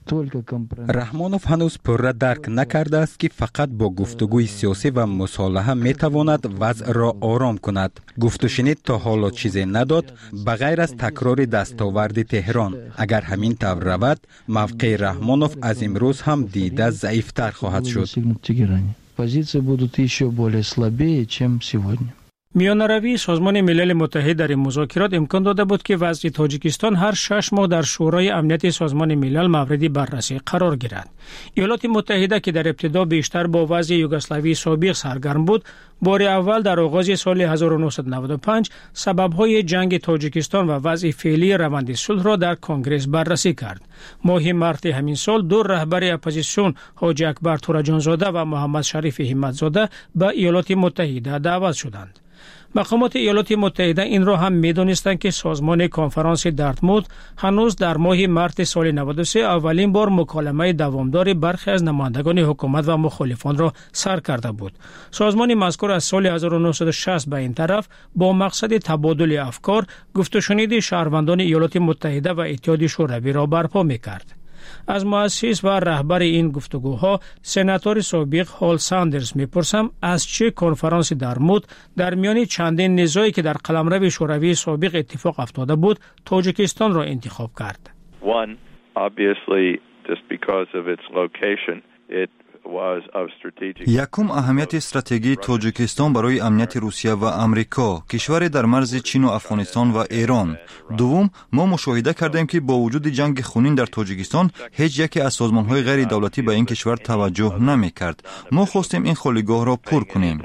رحمانوف هنوز پرره درک نکرده است که فقط با گفتگوی سیاسی و مصالحه میتواند وضع را آرام کند. گفت و شنید تا حالا چیزی نداد بغیر از تکرار دستاورد تهران. اگر همین طور رود موقع رحمانوف از امروز هم دیده ضعیفتر خواهد شد. Позиции будут еще более слабее, чем сегодня. میانروی سازمان ملل متحد در این مذاکرات امکان داده بود که وضع تاجیکستان هر شش ماه در شورای امنیت سازمان ملل موردی بررسی قرار گیرد. ایالات متحده که در ابتدا بیشتر با وضع یوگسلاوی سابق سرگرم بود، بار اول در آغاز سال هزار و نهصد و نود و پنج سبب‌های جنگ تاجیکستان و وضع فعلی روند صلح را در کنگره بررسی کرد. ماه مارس همین سال دو رهبر اپوزیسیون حاجی اکبر تورجانزاده و محمد شریف همتزاده به ایالات متحده دعوت شدند. مقامات ایالات متحده این را هم می‌دانستند که سازمان کنفرانس دارتموت هنوز در ماه مارس سال نود و سه اولین بار مکالمه دوامدار برخی از نمایندگان حکومت و مخالفان را سر کرده بود. سازمان مذکور از سال هزار و نهصد و شصت به این طرف با مقصد تبادل افکار، گفت و شنید شهروندان ایالات متحده و اتحاد شوروی را برپا می‌کرد. از مؤسس و رهبر این گفتگوها سناتور سابق هال ساندرز میپرسم از چه کنفرانس دارتموت در میان چندین نزاعی که در قلمرو شوروی سابق اتفاق افتاده بود تاجیکستان را انتخاب کرد. One, obviously, just because of its location, it یکم اهمیت استراتژی تاجیکستان برای امنیت روسیه و امریکا، کشور در مرز چین و افغانستان و ایران. دوم، ما مشاهده کردیم که با وجود جنگ خونین در تاجیکستان هیچ یکی از سازمان‌های غیر دولتی به این کشور توجه نمی‌کرد. ما خواستیم این خالیگاه را پر کنیم.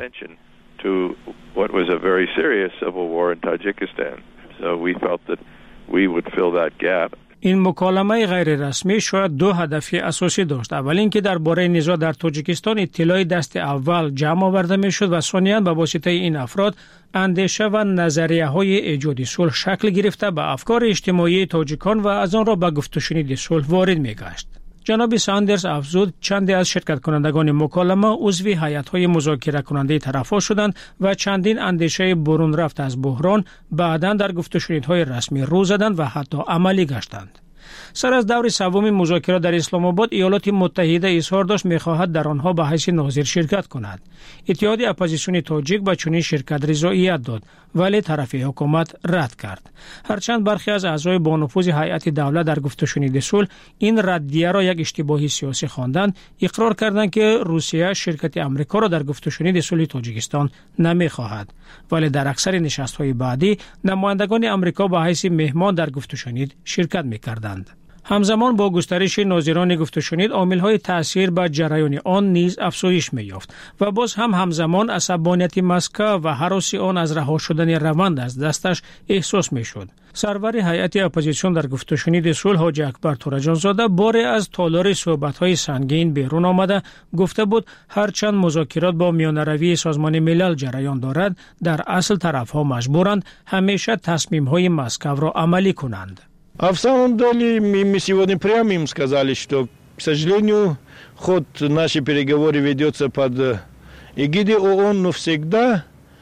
این مکالمه غیر رسمی شاید دو هدف اساسی داشت. اول اینکه درباره نزاع در تاجیکستان اطلاع دست اول جمع آورده میشد و ثانیاً به واسطه این افراد اندیشه و نظریه های ایجاد صلح شکل گرفته به افکار اجتماعی تاجیکان و از آن را به گفت و شنید صلح وارد میگشت. جناب ساندرز افزود چندی از شرکت کنندگان مکالمه عضو هیئت‌های مذاکره کننده طرف‌ها شدند و چندین اندیشه برون رفت از بحران بعداً در گفت و شنیدهای رسمی رو زدند و حتی عملی گشتند. سر از دور سوم مذاکرات در اسلام آباد ایالات متحده اظهار داشت می‌خواهد در آنها به حیث ناظر شرکت کند. اتحاد اپوزیسیون تاجیک به چنین شرکت رضایت داد ولی طرف حکومت رد کرد. هرچند برخی از اعضای با نفوذ هیئت دولت در گفت و شنید صلح این ردیه را یک اشتباه سیاسی خواندند، اقرار کردند که روسیه شرکت آمریکا را در گفت و شنید صلح تاجیکستان نمی‌خواهد. ولی در اکثر نشست‌های بعدی نمایندگان آمریکا به حیث مهمان در گفت و شنید شرکت می‌کردند. همزمان با گسترش ناظران گفت و شنید عامل‌های تأثیر بر جریان آن نیز افزایش می‌یافت و باز هم همزمان عصبانیت مسکو و هراس آن از رها شدن روند از دستش احساس می‌شد. سرور هیئت اپوزیسیون در گفت و شنید صلح حاجی اکبر تورجانزاده بار از تالار صحبت‌های سنگین بیرون آمده گفته بود هرچند مذاکرات با میانروی سازمان ملل جریان دارد در اصل طرف‌ها مجبورند همیشه تصمیم‌های مسکو را عملی کنند. А в самом деле мы, мы сегодня прямо им сказали, что, к сожалению, ход нашей переговоры ведется под эгидой ООН, но всегда э,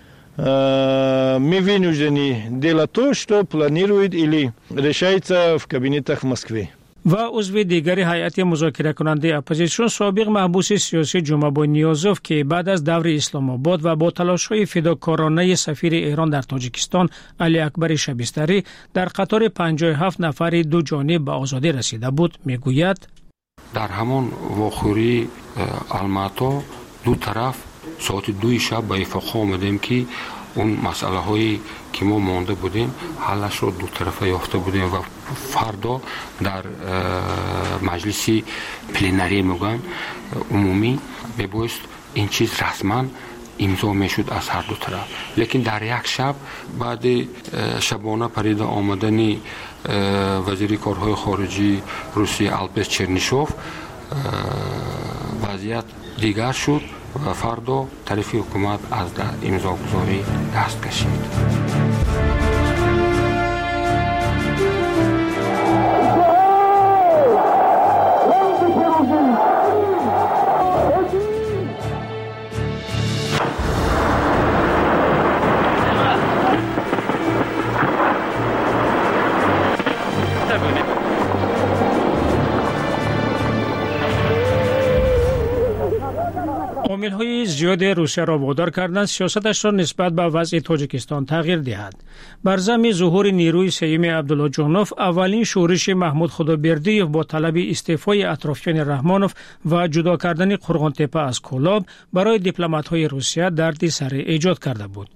мы вынуждены делать то, что планирует или решается в кабинетах в Москве. و عضو دیگری هیئت مذاکره کننده اپوزیسیون سابق محبوس سیاسی جمعه نیازوف که بعد از دور اسلام آباد و با تلاش‌های فداکارانه سفیر ایران در تاجیکستان علی اکبر شبستری در قطار پنجاه و هفت نفر دو جانب به آزادی رسیده بود میگوید در همان واخوری الماتا دو طرف ساعت دو شب به اتفاق آمدیم که اون مسئله هایی که ما مانده بودیم حلش رو دو طرفه یافته بودیم و فردا در مجلس پلنری میگن عمومی میبایست این چیز رسما امضا میشد از هر دو طرف. لیکن در یک شب بعد شبانه پرید آمدن وزیر کارهای خارجی روسیه البرت چرنیشوف وضعیت دیگر شد و فردا طرف حکومت از امضاگذاری دست کشید. عامل‌های زیاد روسیه را وادار کردند سیاستش را نسبت به وضع تاجیکستان تغییر دهد. بر ضمن ظهور نیروی سیوم عبدالله جانوف اولین شورش محمود خدابردیوف با طلب استعفای اطرافیان رحمانوف و جدا کردن قرغان تپه از کولاب برای دیپلمات‌های روسیه دردی سر ایجاد کرده بود.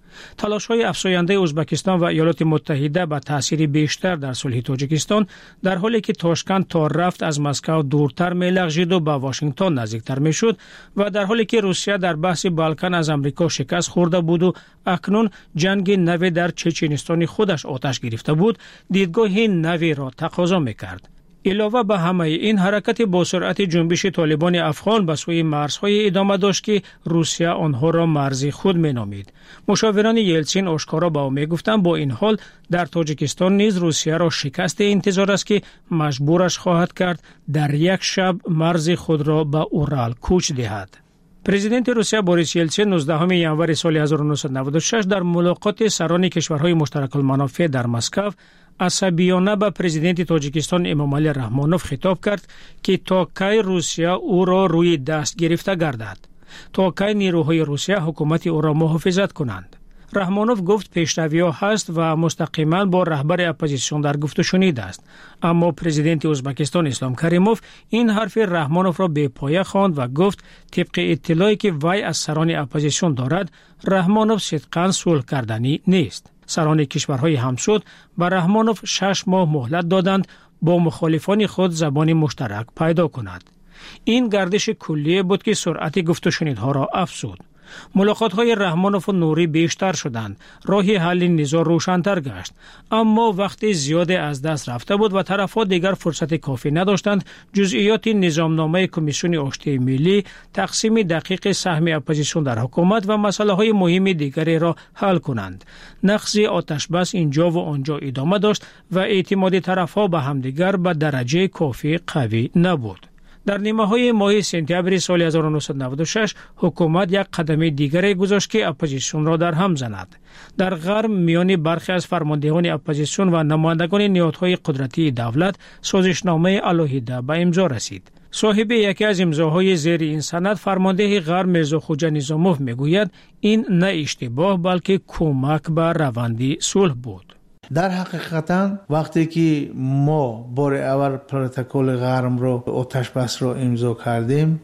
تلاش‌های افزاینده ازبکستان و ایالات متحده به تأثیر بیشتر در صلح تاجیکستان در حالی که تاشکند تا رفت از مسکو دورتر می‌لغزید و به واشنگتن نزدیکتر می‌شد و در حالی که روسیه در بحث بالکان از آمریکا شکست خورده بود و اکنون جنگ نوی در چچنستان خودش آتش گرفته بود، دیدگاه نوی را تقاضا می‌کرد. علاوه به همه این حرکت با سرعت جنبش طالبان افغان به سوی مرزهای ادامه داشت که روسیه آنها را مرز خود مینامید. مشاوران یلتسین آشکارا به او میگفتند با این حال در تاجیکستان نیز روسیه را شکست انتظار است که مجبورش خواهد کرد در یک شب مرز خود را به اورال کوچ دهد. پرزیدنت روسیه بوریس یلتسین نوزدهم ژانویه سال هزار و نهصد و نود و شش در ملاقات سران کشورهای مشترک المنافع در مسکو عصبیانه به پرزیدنت تاجیکستان امامعلی رحمانوف خطاب کرد که تا کی روسیه او را روی دست گرفته گردد، تا کی نیروهای روسیه حکومت او را محافظت کنند. رحمانوف گفت پیشروی هست و مستقیما با رهبر اپوزیسیون در گفت و شنید است، اما پرزیدنت ازبکستان اسلام کریموف این حرف رحمانوف را بی پایه خواند و گفت طبق اطلاعی که وی از سران اپوزیسیون دارد رحمانوف صدقاً صلح کردنی نیست. سران کشورهای همسود به رحمانوف شش ماه مهلت دادند با مخالفان خود زبان مشترک پیدا کند. این گردش کلیه بود که سرعت گفت و شنیدها را افزود. ملاقات‌های رحمانوف و نوری بیشتر شدند، راه حل نزاع روشن‌تر گشت، اما وقتی زیاد از دست رفته بود و طرف‌ها دیگر فرصت کافی نداشتند جزئیات نظامنامه کمیسیون آشتی ملی، تقسیم دقیق سهم اپوزیسیون در حکومت و مسائل مهم دیگری را حل کنند. نقض آتشبس اینجا و آنجا ادامه داشت و اعتماد طرف‌ها به همدیگر به درجه کافی قوی نبود. در نیمه های ماه سپتامبر سال هزار و نهصد و نود و شش حکومت یک قدم دیگری گذاشت که اپوزیسیون را در هم زند. در غرب میان برخی از فرماندهان اپوزیسیون و نمایندگان نهادهای قدرتی دولت سازشنامه علیحده به امضا رسید. صاحب یکی از امضاهای زیر این سند فرمانده غرب میرزا خوجا نظاموف میگوید این نه اشتباه بلکه کمک به روند صلح بود. در حقیقتا وقتی که ما بار اول پروتکل غرم رو آتش بس رو امضا کردیم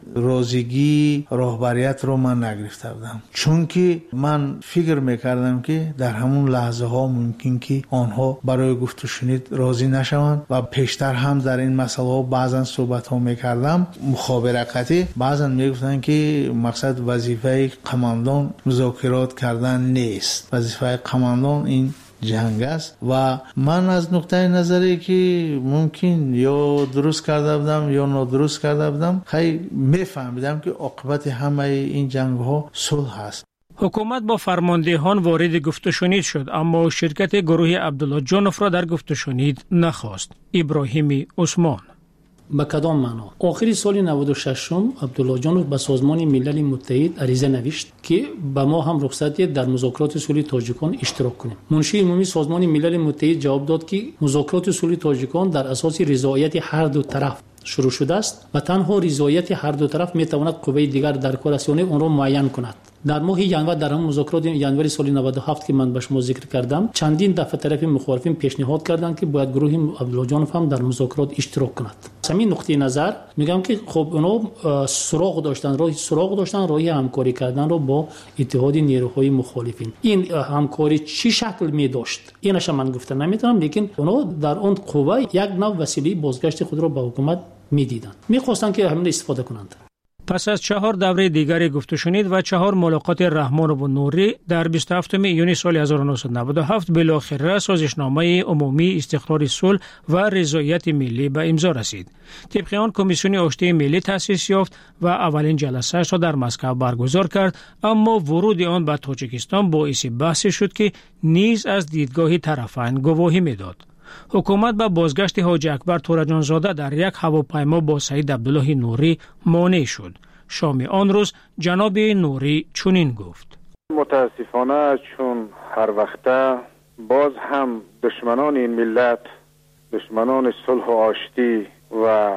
روزگی راهبریت رو من نگرفته بودم، چون که من فکر میکردم که در همون لحظه ها ممکن که آنها برای گفت و شنید راضی نشوند و پیشتر هم در این مسئله ها بعضا صحبت ها میکردم مخابراتی، بعضا میگفتن که مقصد وظیفه قماندان مذاکرات کردن نیست، وظیفه قماندان این جنگ است و من از نقطه نظری که ممکن یا درست کرده بودم یا نادرست کرده بودم خیلی میفهمیدم که عاقبت همه این جنگ ها صلح است. حکومت با فرماندهان وارد گفت و شنید شد، اما شرکت گروه عبدالله جانوف را در گفت و شنید نخواست. ابراهیم عثمان: به کدام معنا؟ آخر سال نود و شش عبدالله جانوف به سازمان ملل متحد عریضه نوشت که به ما هم رخصت دهید در مذاکرات صلح تاجیکستان اشتراک کنیم. منشی عمومی سازمان ملل متحد جواب داد که مذاکرات صلح تاجیکستان در اساس رضایت هر دو طرف شروع شده است و تنها رضایت هر دو طرف می تواند قوه دیگر در کار رسانی آن را معین کند. در ماه ژانویه در هم مذاکرات ژانویه سال نود و هفت که من به شما ذکر کردم چندین دفعه طرف مخالفین پیشنهاد کردند که باید گروه عبدالله جانوف هم در مذاکرات اشتراک کند. همین نقطه نظر میگم که خب اونا سراغ داشتن راه سراغ داشتن راه همکاری کردن رو با اتحاد نیروهای مخالفین. این همکاری چی شکل می داشت اینش من گفتن نمیتونم، لیکن اونا در اون قوه یک نوع وسیله بازگشت خود را به حکومت میدیدند، میخواستن که همین استفاده کنند. پس از چهار دوره دیگری گفت و شنید و چهار ملاقات رحمانوف و نوری در بیست و هفتم ایون سال هزار و نهصد و نود و هفت بالاخره سازشنامه عمومی استقرار صلح و رضایت ملی به امضا رسید. طبق آن کمیسیون آشتی ملی تأسیس یافت و اولین جلسه‌اش را در مسکو برگزار کرد، اما ورود آن به تاجیکستان باعث بحث شد که نیز از دیدگاه طرفین گواهی میداد. حکومت به بازگشت حاجی اکبر تورجان زاده در یک هواپیما با سید عبدالله نوری مانع شد. شام آن روز جناب نوری چنین گفت: متاسفانه چون هر وقته باز هم دشمنان این ملت، دشمنان صلح و آشتی و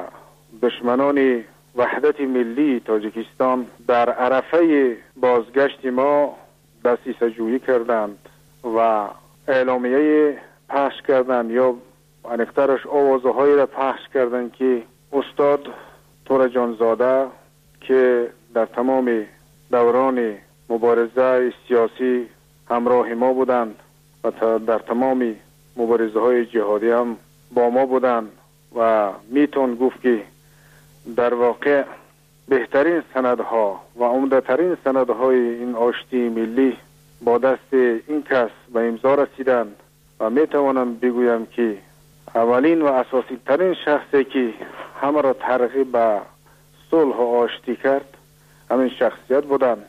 دشمنان وحدت ملی تاجیکستان در عرفه بازگشت ما دسیسه جویی کردند و اعلامیه پخش کردن یا انکترش آوازهایی را پخش کردن که استاد تورجان زاده که در تمام دوران مبارزه سیاسی همراه ما بودند و در تمام مبارزه های جهادی هم با ما بودند و میتون گفت که در واقع بهترین سندها و عمده‌ترین سندهای این آشتی ملی با دست این کس به امضا رسیدند و میتوانم بگویم که اولین و اساسی ترین شخصی که همه را ترغیب به صلح و آشتی کرد همین شخصیت بودند.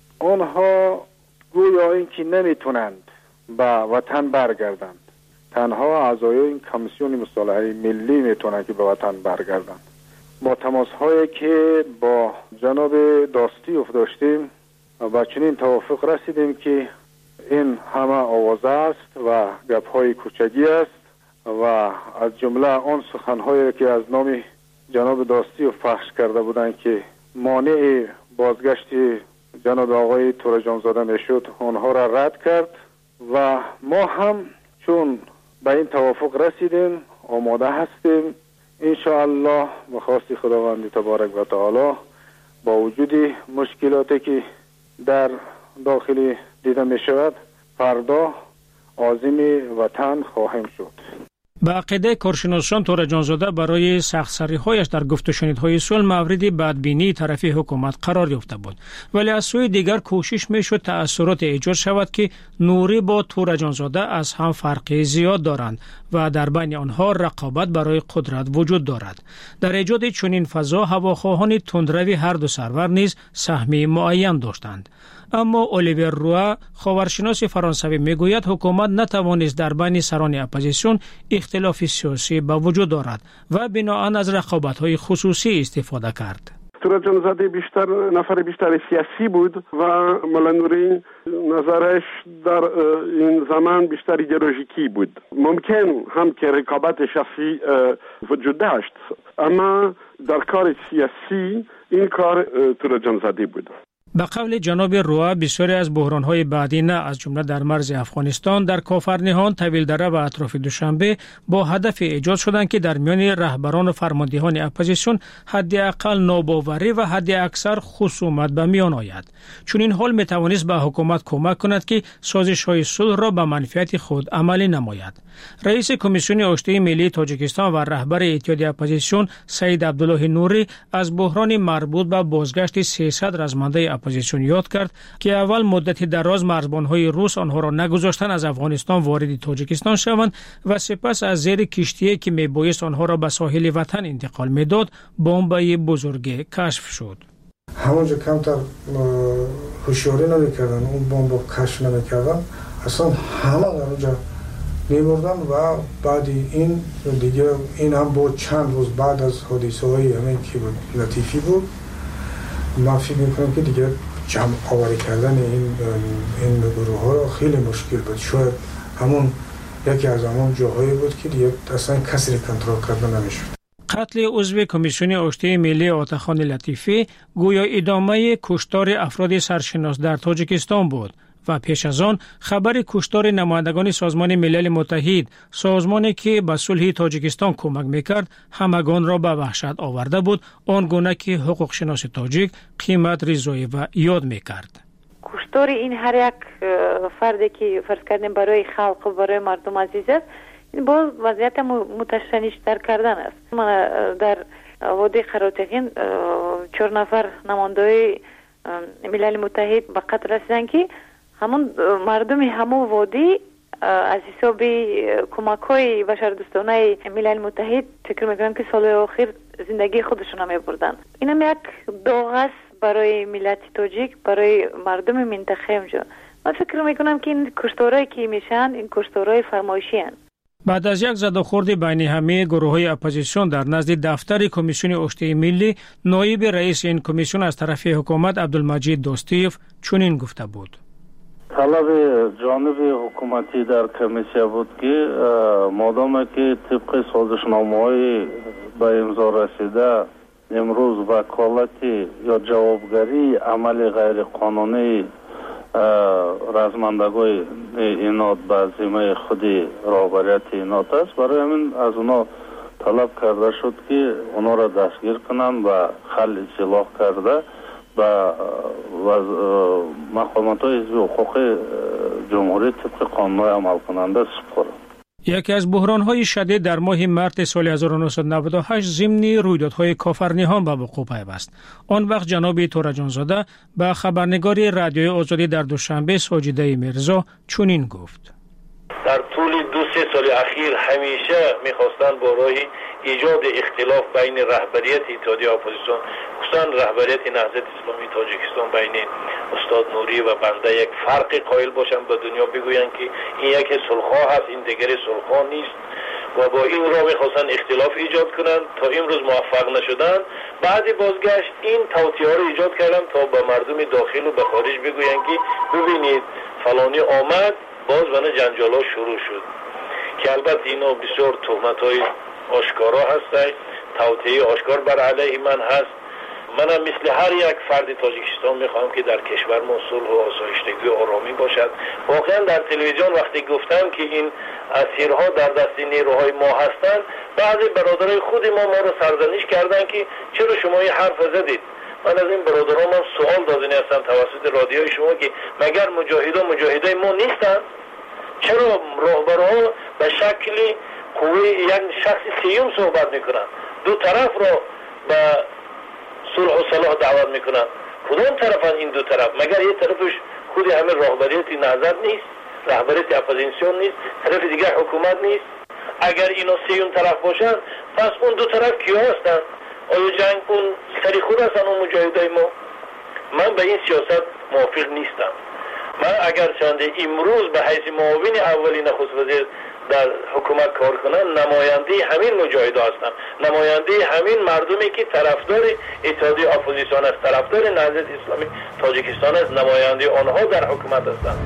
آنها گویا اینکه نمیتونند به وطن برگردند، تنها اعضای این کمیسیون مصالحه ملی میتونند که به وطن برگردند. با تماس هایی که با جناب داستیوف داشتیم و چنین توافق رسیدیم که این همه آوازه است و گپ های کوچگی است و از جمله آن سخن هایی که از نام جناب داستیوف پخش کرده بودند که مانع بازگشت جناب آقای تورجان زاده میشد آنها را رد کرد و ما هم چون به این توافق رسیدیم آماده هستیم انشاءالله به خواست خداوند تبارک و تعالی با وجود مشکلاتی که در داخل دیده می شود فردا عازم وطن خواهیم شد. به عقیده کارشناسان تورجان زاده برای سخت‌سری‌هایش در گفت و شنیدهای صلح مورد بدبینی طرفی حکومت قرار یافته بود، ولی از سوی دیگر کوشش میشد تأثیرات ایجاد شود که نوری با تورجان زاده از هم فرقی زیاد دارند و در بین آنها رقابت برای قدرت وجود دارد. در ایجاد چنین فضا هواخواهان تندروی هر دو سرور نیز سهمی معین داشتند. اما الیور روا خاورشناس فرانسوی میگوید حکومت نتوانست در بین سران اپوزیسیون اختلاف سیاسی به وجود دارد و بناهن از رقابت‌های خصوصی استفاده کرد. تورجان زاده بیشتر نفر بیشتر سیاسی بود و مولا نوری نظرش در این زمان بیشتر ایدئولوژیکی بود. ممکن هم که رقابت شخصی وجود داشت اما در کار سیاسی این کار تورجان زاده بود. به قول جناب روا بسیاری از بحران‌های بعدی نه از جمله در مرز افغانستان، در کافرنهان، طویلدره و اطراف دوشنبه با هدف ایجاد شدند که در میان رهبران و فرماندهان اپوزیسیون حداقل ناباوری و حد اکثر خصومت به میان آید. چون این حال میتوانست به حکومت کمک کند که سازش‌های صلح را به منفعت خود عملی نماید. رئیس کمیسیون آشتی ملی تاجیکستان و رهبر اتحاد اپوزیسیون سید عبدالله نوری از بحران مربوط به بازگشت سیصد رزمنده اپوزیسیون یاد کرد که اول مدت دراز مرزبان‌های روس آنها را نگذاشتن از افغانستان وارد تاجیکستان شوند و سپس از زیر کشتی که میبایست آنها را به ساحل وطن انتقال میداد بمب بزرگ کشف شد. همونجا کمتر هوشیاری نمیکردن، اون بمب کشف نمیکردن، اصلا همه در اونجا میبردن و بعد این دیگه این هم بود چند روز بعد از حادثه های همین که بود لطیفی بود. من فکر میکنم که دیگه جمع آوری کردن این این گروه ها خیلی مشکل بود. شاید همون یکی از همون جاهایی بود که دیگه اصلا کسی کنترل کردن نمیشد. قتل عضو کمیسیون آشتی ملی عاطخان لطیفی گویا ادامه کشتار افراد سرشناس در تاجیکستان بود و پیش از آن خبر کشتار نمایندگان سازمان ملل متحد، سازمانی که به صلح تاجیکستان کمک میکرد، همگان را به وحشت آورده بود، آنگونه که حقوق شناس تاجیک قیمت رضایی و یاد میکرد. کشتار این هر یک فردی که فرض کردیم برای خلق و برای مردم عزیز است، این باز وضعیت متشنج‌تر کردن است. من در وادی قراتقین چهار نفر نماینده ملل متحد به قتل رسیدن که همون مردم همون وادی از حساب کمک های بشردوستانه ملل متحد فکر میکنم که سال آخر زندگی خودشون می بردن. اینم یک داغ است برای ملت تاجیک، برای مردم منطقه اونجا. من فکر میکنم که این کشتارهایی که میشن این کشتارهای فرمایشی هستند. بعد از یک زدوخورد بین همه گروه‌های اپوزیسیون در نزد دفتر کمیسیون آشتی ملی، نایب رئیس این کمیسیون از طرف حکومت عبدالمجید داستیوف چنین گفته بود: طلب جانب حکومتی در کمیسیون بود که مادام که طبق سازشنامه‌های به امضا رسیده امروز وکالت یا جوابگری عمل غیر قانونی رزمندگان اینات به ذمه خودی رهبریت اینات است، برای همین از اونا طلب کرده شد که اونا را دستگیر کنند و خل اصلاح کرده و مقامات های حزب حقوق جمهوری طبق قانون عمل کننده سپرد. یکی از بحران‌های شدید در ماه مارس سال هزار و نهصد و نود و هشت ضمن رویدادهای کافرنیان به وقوع پیوست. آن وقت جناب تورجانزاده به خبرنگار رادیوی آزادی در دوشنبه ساجده میرزا چنین گفت: در طول دو سه سال اخیر همیشه می‌خواستند با راه ایجاد اختلاف بین رهبریت اتحادیه اپوزیسیون خصوصا رهبریت نهضت اسلامی تاجیکستان بین استاد نوری و بنده یک فرق قائل باشند، به دنیا بگویند که این یک صلح‌خواه هست، این دیگری صلح‌خواه نیست و با این راه می‌خواستند اختلاف ایجاد کنند. تا امروز موفق نشدند. بعد بازگشت این توطئه‌ها را ایجاد کردند تا به مردم داخل و به خارج بگویند که ببینید فلانی آمد، باز ونه جنجال‌ها شروع شد که البته اینا بسیار تهمت‌های آشکارا هست، توطئه آشکار بر علیه من هست. منم مثل هر یک فرد تاجیکستان میخوام که در کشور ما صلح و آسایشتگی و آرامی باشد. واقعا در تلویزیون وقتی گفتم که این اسیرها در دست نیروهای ما هستند، بعضی برادرای خود ما ما رو سرزنش کردن که چرا شما این حرف زدید. من از این برادرام هم سوال دادنی هستم توسط رادیوی شما که مگر مجاهدان مجاهدای ما نیستن؟ چرا راهبرها به شکل قوه یک شخص سیوم صحبت میکنن، دو طرف را به صلح و صلاح دعوت میکنن؟ کدام طرفن این دو طرف؟ مگر یک طرفش خود همه راهبریت نهضت نیست، رهبریت اپوزیسیون نیست، طرف دیگه حکومت نیست؟ اگر اینا سیوم طرف باشن پس اون دو طرف کیا هستن؟ آیا جنگ اون سری خود هستن اون مجاهدای ما؟ من به این سیاست موافق نیستم. من اگر چنده امروز به حیث معاون اولین نخست وزیر در حکومت کار کنن، نماینده همین مجاهدا هستن، نماینده همین مردمی که طرفدار اتحادیه اپوزیسیون است، طرفدار نهضت اسلامی تاجیکستان است، نماینده آنها در حکومت هستند.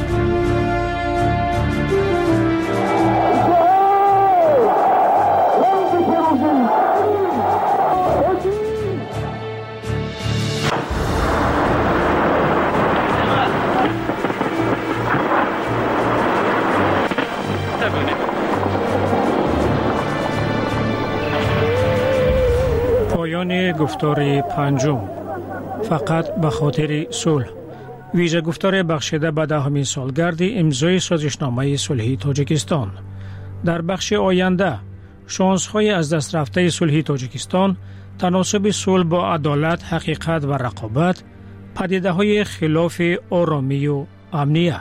پایان گفتار پنجم، فقط به خاطر صلح. ویژه گفتار بخشیده به دهمین سالگرد امضای سازشنامه صلحی تاجیکستان. در بخش آینده شانس‌های از دست رفته صلحی تاجیکستان، تناسب صلح با عدالت، حقیقت و رقابت، پدیده‌های خلاف آرامی و امنیت.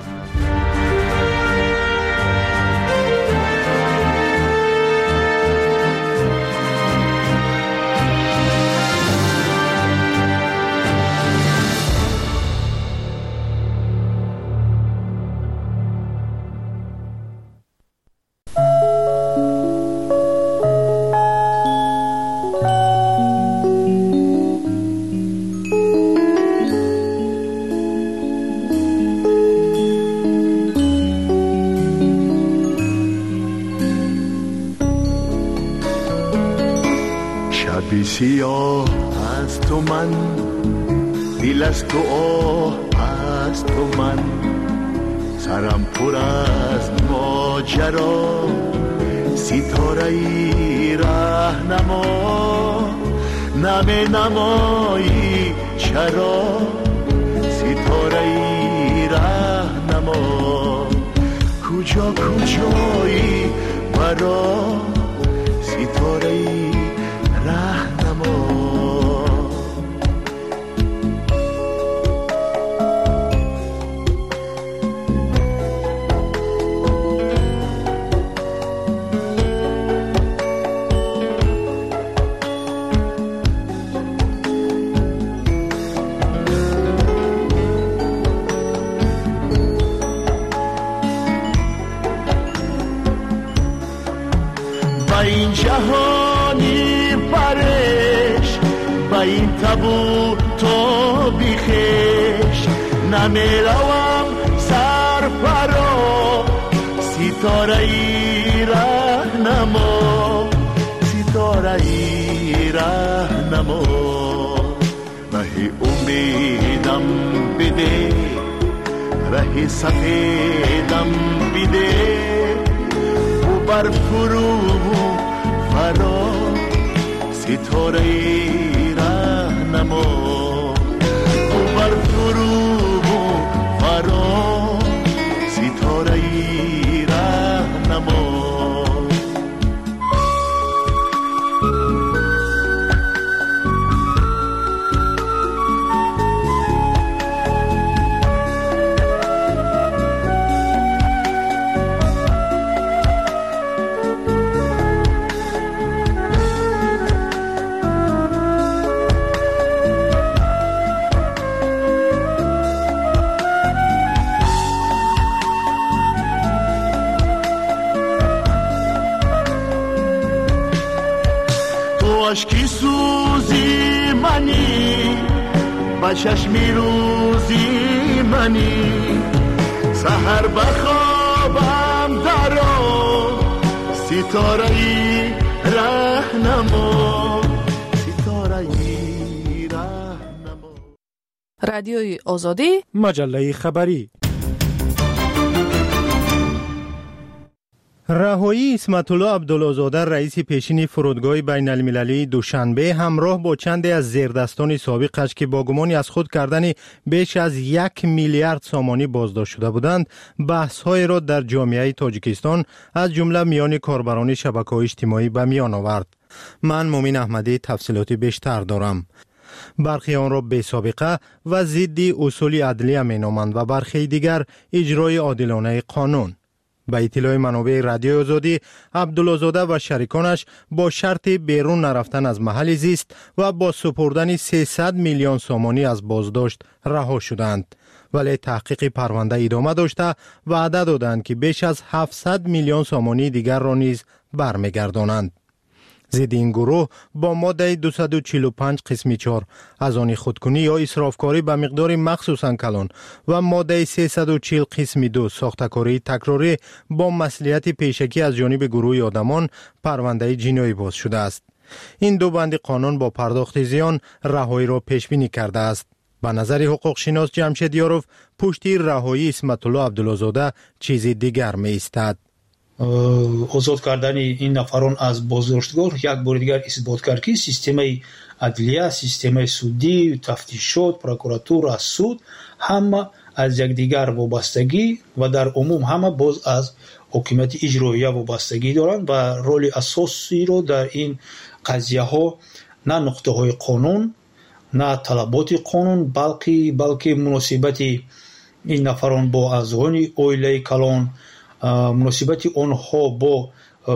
سیاه از تو من، دل از تو آه از تو من، سرم پر از ماجرا، ستاره ای راهنما، نمی نمایی چرا، ستاره ای راهنما، کجا کجایی برا، ستاره ای راهنما. با این جهانی پرش، با این تبو تو بیخش، نمیروم سر پرا، ستاره ای راهنما، ستاره ای راهنما، ره امیدم بده، ره سفیدم بده، بر فرو فرا، ستاره ای راهنما، بر فرو فرا، و چشمی روزی منی سحر بخوابم درا ستاره ای رهنما ستاره ای رهنما. رادیوی آزادی، مجله خبری. رهایی اسمت الله عبدالله‌زاده رئیس پیشین فرودگاه بین المللی دوشنبه همراه با چندی از زیردستان سابقش که با گمانی از خود کردن بیش از یک میلیارد سامانی بازداشت شده بودند بحث‌های را در جامعه تاجیکستان از جمله میان کاربران شبکه‌های اجتماعی به میان آورد. من مومن احمدی تفصیلاتی بیشتر دارم. برخی آن را بی سابقه و ضد اصول عدلیه مینامند و برخی دیگر اجرای عادلانه قانون. به اطلاع منابع رادیو آزادی، عبدالله‌زاده و شریکانش با شرط بیرون نرفتن از محل زیست و با سپردن سیصد میلیون سامانی از بازداشت رها شدند. ولی تحقیق پرونده ادامه داشته وعده دادند که بیش از هفتصد میلیون سامانی دیگر را نیز برمیگردانند. ضد این گروه با ماده دویست و چهل و پنج قسم چهار از آن خودکنی یا اسرافکاری به مقدار مخصوصاً کلان و ماده سیصد و چهل قسم دو ساختکاری تکراری با مصلحت پیشکی از جانب گروه آدمان پرونده جنایی باز شده است. این دو بند قانون با پرداخت زیان رهایی را پیش بینی کرده است. به نظر حقوق شناس جمشید یاروف پشتی رهایی اسمت الله عبدالله‌زاده چیزی دیگر می ایستد. آزاد کردن این نفران از بازداشتگاه یک بار دیگر اثبات کرد که سیستم عدلیه، سیستم سودی، تفتیشات، پروکراتور، سود همه از یکدیگر وابستگی و در عموم همه باز از حکومت اجرایی وابستگی دارند و رول اساسی رو در این قضیه ها نه نقطه های قانون نه طلبات قانون بلکه بلکه مناسبت این نفران با افغان اویله کلان، مناسبت آنها با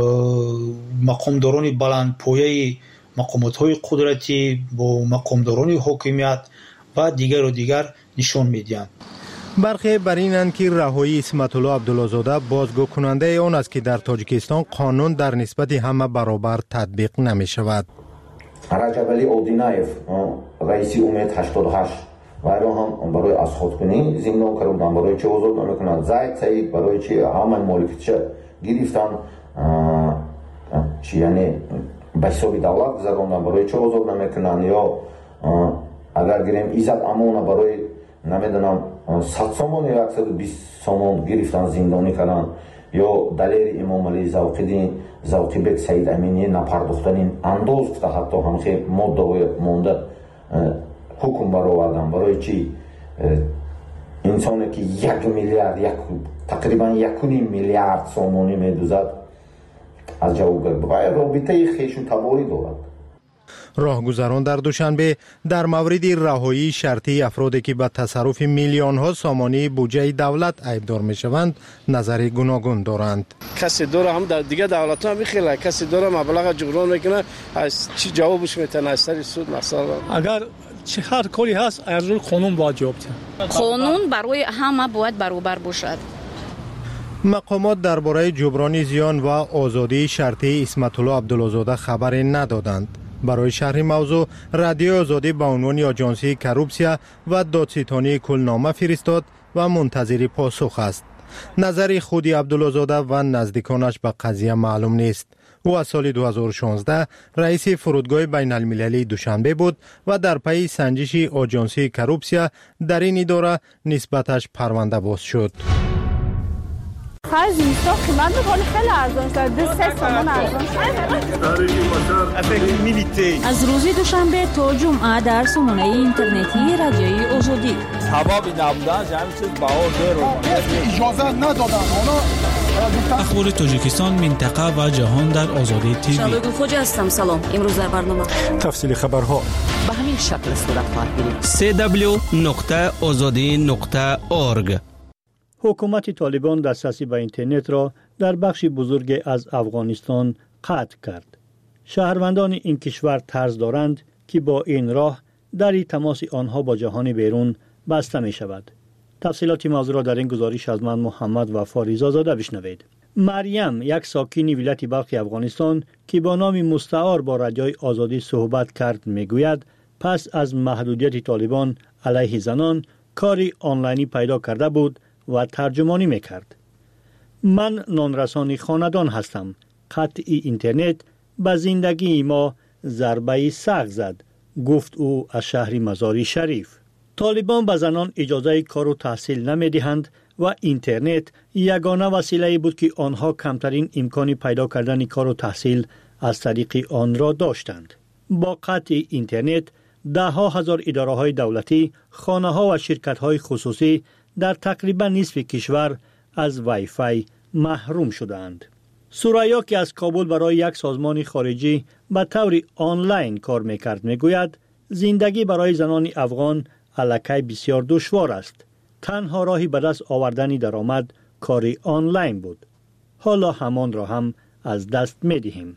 مقامداران بلند پایه مقامات های قدرتی با مقامداران حاکمیت و دیگر و دیگر نشان میدهند. برخی بر اینند که رهایی اسمت الله عبدالله‌زاده بازگو کننده آن است که در تاجیکستان قانون در نسبت همه برابر تطبیق نمی شود. رجب علی اودینایف رئیس امید هشتاد و هشت وایرو هم برای از خودکنی زندان کردن، برای چه آزاد نمیکنند. زید سعید برای چه همه مالکیتش گرفتن، چی یعنی به حساب دولت گذراندن، برای چه آزاد نمیکنند. یا اگر گریم ایزد امون برای نمیدونم صد سامان یا صد و بیست سامان گرفتن زندانی کردن. یا دلیر امام علی زوقیدین زوقی بک سعید امینی نپرداختن انداز که حتی همخی ماده مونده حکم برآوردن. برای چی انسانی که یک میلیارد یک تقریبا یک میلیارد سامانی میدوزد از جواب گرد باید رابطه خیش و تباری دارد. راهگذران در دوشنبه در مورد رهایی شرطی افرادی که به تصرف میلیون ها سامانی بودجه دولت عیبدار می شوند نظری گوناگون دارند. کسی داره هم در دیگه دولت ها میخیله، کسی داره مبلغ جبران میکنه، از چی جوابش میتونه از سر سود مثلا اگر چه هر کاری هست از روی قانون باید جواب دهد. قانون برای همه باید برابر باشد. مقامات درباره جبران زیان و آزادی شرطی اسمت الله عبدالله‌زاده خبری ندادند. برای شرح موضوع رادیو آزادی به عنوان آژانسی کروپسیا و دادستانی کلنامه فرستاد و منتظر پاسخ است. نظر خود عبدالله‌زاده و نزدیکانش به قضیه معلوم نیست. او از سال دو هزار و شانزده رئیس فرودگاه بین المللی دوشنبه بود و در پی سنجش آژانسی کروپسیا در این اداره نسبتش پرونده باز شد. خرج اینستا قیمت میکنه خیلی ارزان شد، دو سه سامان ارزان شد. از روز دوشنبه تا جمعه در سامانه اینترنتی رادیوی آزادی ثواب نبودن همین چیز باور داره اجازه ندادن. اخبار تاجیکستان، منطقه و جهان در آزادی تیوی. شباب خوج هستم. سلام. امروز در برنامه تفصیل خبرها به همین شکل صورت خواهد گرفت. سه دبلیو نقطه آزادی نقطه اورگ. حکومت طالبان دسترسی به اینترنت را در بخش بزرگ از افغانستان قطع کرد. شهروندان این کشور طرز دارند که با این راه دری تماس آنها با جهان بیرون بسته می شود. تفصیلات موضوع را در این گزارش از من محمد و فاریزا زاده بشنوید. مریم، یک ساکن ولایت بلخ افغانستان که با نام مستعار با رادیوی آزادی صحبت کرد، میگوید پس از محدودیت طالبان علیه زنان کاری آنلاینی پیدا کرده بود و ترجمانی میکرد. من نانرسانی خاندان هستم. قطع اینترنت به زندگی ما ضربه سخت زد، گفت او از شهر مزاری شریف. طالبان به زنان اجازه کار و تحصیل نمیدهند و اینترنت یگانه وسیله بود که آنها کمترین امکانی پیدا کردن کار و تحصیل از طریق آن را داشتند. با قطع اینترنت ده ها هزار اداره های دولتی، خانه ها و شرکت های خصوصی در تقریبا نصف کشور از وای فای محروم شدند. سوریا که از کابل برای یک سازمان خارجی به طور آنلاین کار میکرد میگوید زندگی برای زنان افغان الکی بسیار دشوار است. تنها راهی به دست آوردن درآمد کاری آنلاین بود. حالا همان را هم از دست میدهیم.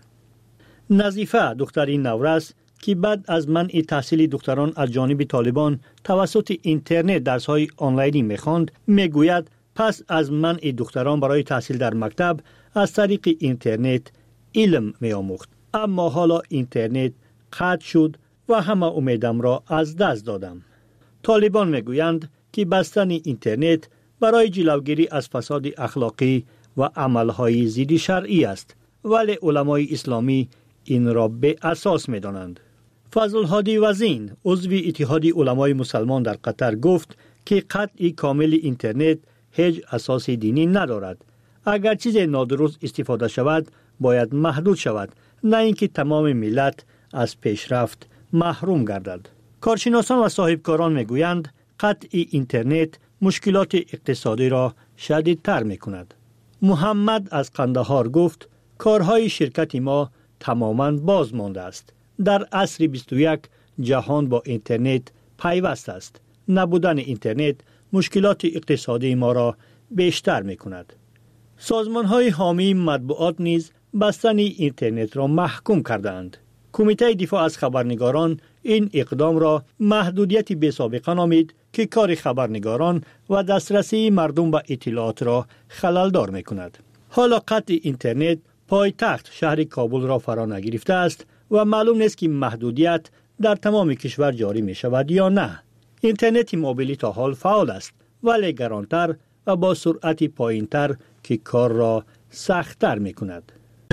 نظیفه دختری نورس که بعد از منع تحصیل دختران از جانب طالبان توسط اینترنت درس‌های آنلاینی می‌خواند میگوید پس از منع دختران برای تحصیل در مکتب از طریق اینترنت علم می‌آموخت، اما حالا اینترنت قطع شد و همه امیدم را از دست دادم. طالبان میگویند که بستن اینترنت برای جلوگیری از فساد اخلاقی و عملهای ضد شرعی است، ولی علمای اسلامی این را به اساس می‌دانند. فضل الهادی وزین عضو اتحاد علمای مسلمان در قطر گفت که قطع کامل اینترنت هیچ اساس دینی ندارد. اگر چیز نادرست استفاده شود باید محدود شود، نه اینکه تمام ملت از پیشرفت محروم گردد. کارشناسان و صاحبکاران میگویند قطع اینترنت مشکلات اقتصادی را شدیدتر میکند. محمد از قندهار گفت کارهای شرکت ما تماما باز مانده است. در عصر بیست و یک جهان با اینترنت پیوست است. نبودن اینترنت مشکلات اقتصادی ما را بیشتر میکند. سازمان‌های حامی مطبوعات نیز بستن اینترنت را محکوم کردند. کمیته دفاع از خبرنگاران این اقدام را محدودیت بی‌سابقه نامید که کار خبرنگاران و دسترسی مردم به اطلاعات را خللدار میکند. حالا قطع اینترنت پایتخت شهر کابل را فرا نگرفته است و معلوم نیست که محدودیت در تمام کشور جاری می شود یا نه. اینترنت موبیلی تا حال فعال است ولی گرانتر و با سرعت پایینتر که کار را سخت‌تر می کند.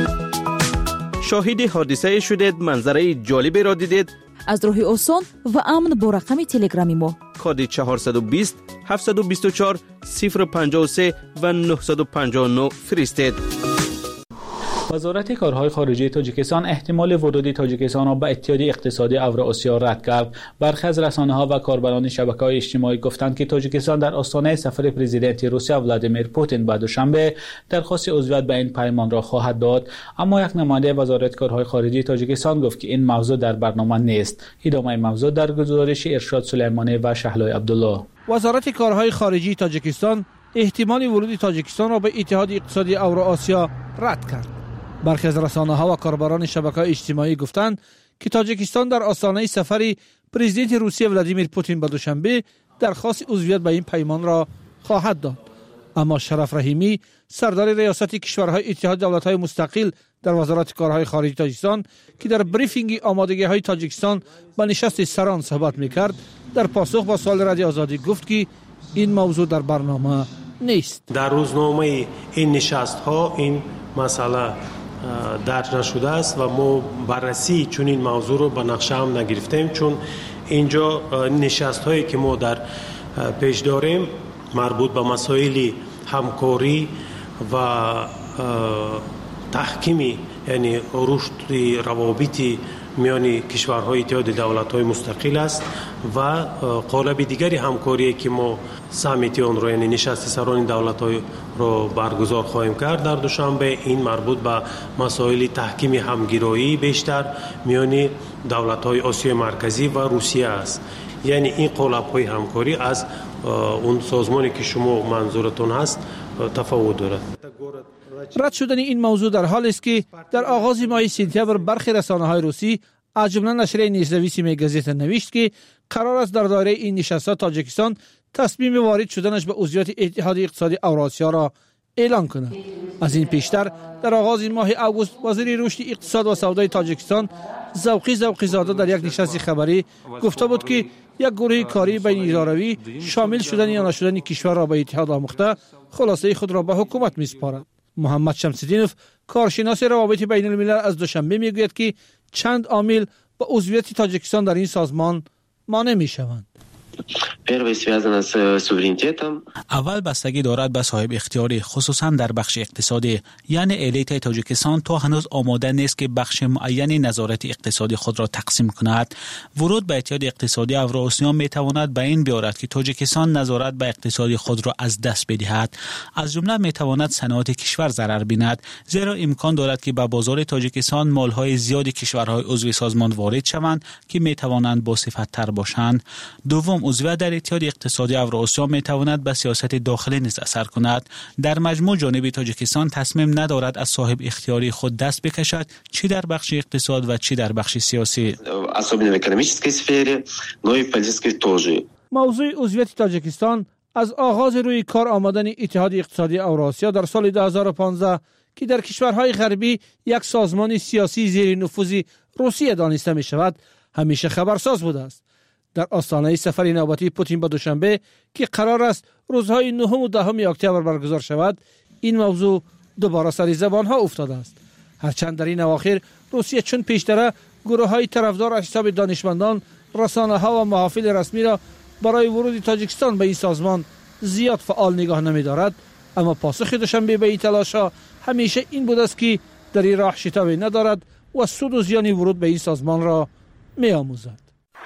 شاهد حادثه شدید، منظره جالبی را دیدید؟ از راه آسان و امن با رقم تلگرامی ما کد چهارصد و بیست هفتصد و بیست و چهار صفر پنجاه و سه و نهصد و پنجاه و نه فرستید. وزارت کارهای خارجه تاجیکستان احتمال ورود تاجیکستان را به اتحادیه اقتصادی اوراسیا رد کرد. برخی از رسانه‌ها و کاربران شبکه‌های اجتماعی گفتند که تاجیکستان در آستانه سفر پرزیدنت روسیه ولادیمیر پوتین به دوشنبه درخواست عضویت به این پیمان را خواهد داد، اما یک نماینده وزارت کارهای خارجه تاجیکستان گفت که این موضوع در برنامه نیست. ادامه موضوع در گزارش ارشاد سلیمانی و شهلای عبدالله. وزارت کارهای خارجه تاجیکستان احتمال ورود تاجیکستان را به اتحادیه اقتصادی اوراسیا رد کرد. برخی از رسانه‌ها و کاربران شبکه‌های اجتماعی گفتند که تاجیکستان در آستانه سفر پرزیدنت روسیه ولادیمیر پوتین به دوشنبه درخواست عضویت به این پیمان را خواهد داد. اما شرف رحیمی سردار ریاست کشورهای اتحاد دولت‌های مستقل در وزارت کارهای خارجه تاجیکستان که در بریفینگ آمادگی‌های تاجیکستان به نشست سران صحبت می‌کرد، در پاسخ با سوال رادیو آزادی گفت که این موضوع در برنامه نیست. در روزنامه این نشست‌ها این مسئله درج نشده است و ما بررسی چون این موضوع رو به نقشه هم نگرفتیم، چون اینجا نشست هایی که ما در پیش داریم مربوط به مسائل همکاری و تحکیمی، یعنی رشد روابط میان کشورهای اتحاد دولت‌های مستقل است و قالب دیگری همکاری که ما سامیت آن رو، یعنی نشست سران دولت‌های رو برگزار خواهیم کرد در دوشنبه، این مربوط به مسائل تحکیم همگرایی بیشتر میان دولت‌های آسیای مرکزی و روسیه است. یعنی این قالب‌های همکاری از اون سازمانی که شما منظورتون هست تفاوت دارد. رد شدن این موضوع در حالی است که در آغاز ماه سپتامبر برخی رسانه‌های روسی از جمله نشریه نیزنویسی میگزیت نوشت که قرار است در دایره این نشست‌ها تاجیکستان تصمیم وارد شدنش به عضویت اتحادیه اقتصادی اوراسیا را اعلان کند. از این پیشتر در آغاز ماه اوگوست وزیر رشد اقتصاد و سودای تاجیکستان ذوقی ذوقی زاده در یک نشست خبری گفته بود که یک گروه کاری بین ایراروی شامل شدن یا نشدن کشور را به اتحاد آموخته خلاصه خود را به حکومت میسپارد. محمد شمس‌الدینوف کارشناس روابط بین الملل از دوشنبه میگوید که چند عامل به عضویت تاجیکستان در این سازمان مانع میشوند. اول بستگی دارد به صاحب اختیاری، خصوصا در بخش اقتصادی، یعنی الیت تاجیکستان تا هنوز آماده نیست که بخش معینی نظارت اقتصادی خود را تقسیم کند. ورود به اتحاد اقتصادی اوراسیا می تواند به این بیارد که تاجیکستان نظارت به اقتصادی خود را از دست بدهد. از جمله می تواند صنعت کشور ضرر بیند، زیرا امکان دارد که به بازار تاجیکستان مالهای زیادی کشورهای عضو سازمان وارد شوند که می توانند با صفت تر باشند. دوم، عضویت در اتحاد اقتصادی اوراسیا می تواند به سیاست داخلی نیز اثر کند. در مجموع جانب تاجیکستان تصمیم ندارد از صاحب اختیاری خود دست بکشد، چی در بخش اقتصاد و چی در بخش سیاسی. موضوع عضویت تاجیکستان از آغاز روی کار آمدن اتحاد اقتصادی اوراسیا در سال دو هزار و پانزده که در کشورهای غربی یک سازمان سیاسی زیر نفوذ روسیه دانسته می شود همیشه خبرساز بوده است. در آستانه سفر نوبتی پوتین به دوشنبه که قرار است روزهای نهم و دهم اکتبر برگزار شود، این موضوع دوباره سر زبان ها افتاده است. هرچند در این اواخر روسیه چون پیشتره گروه های طرفدار از حساب دانشمندان، رسانه ها و محافل رسمی را برای ورود تاجیکستان به این سازمان زیاد فعال نگاه نمی دارد، اما پاسخ دوشنبه به این تلاش ها همیشه این بود است که در این راه شتابی ندارد و سود و زیان ورود به این سازمان را می آموزد.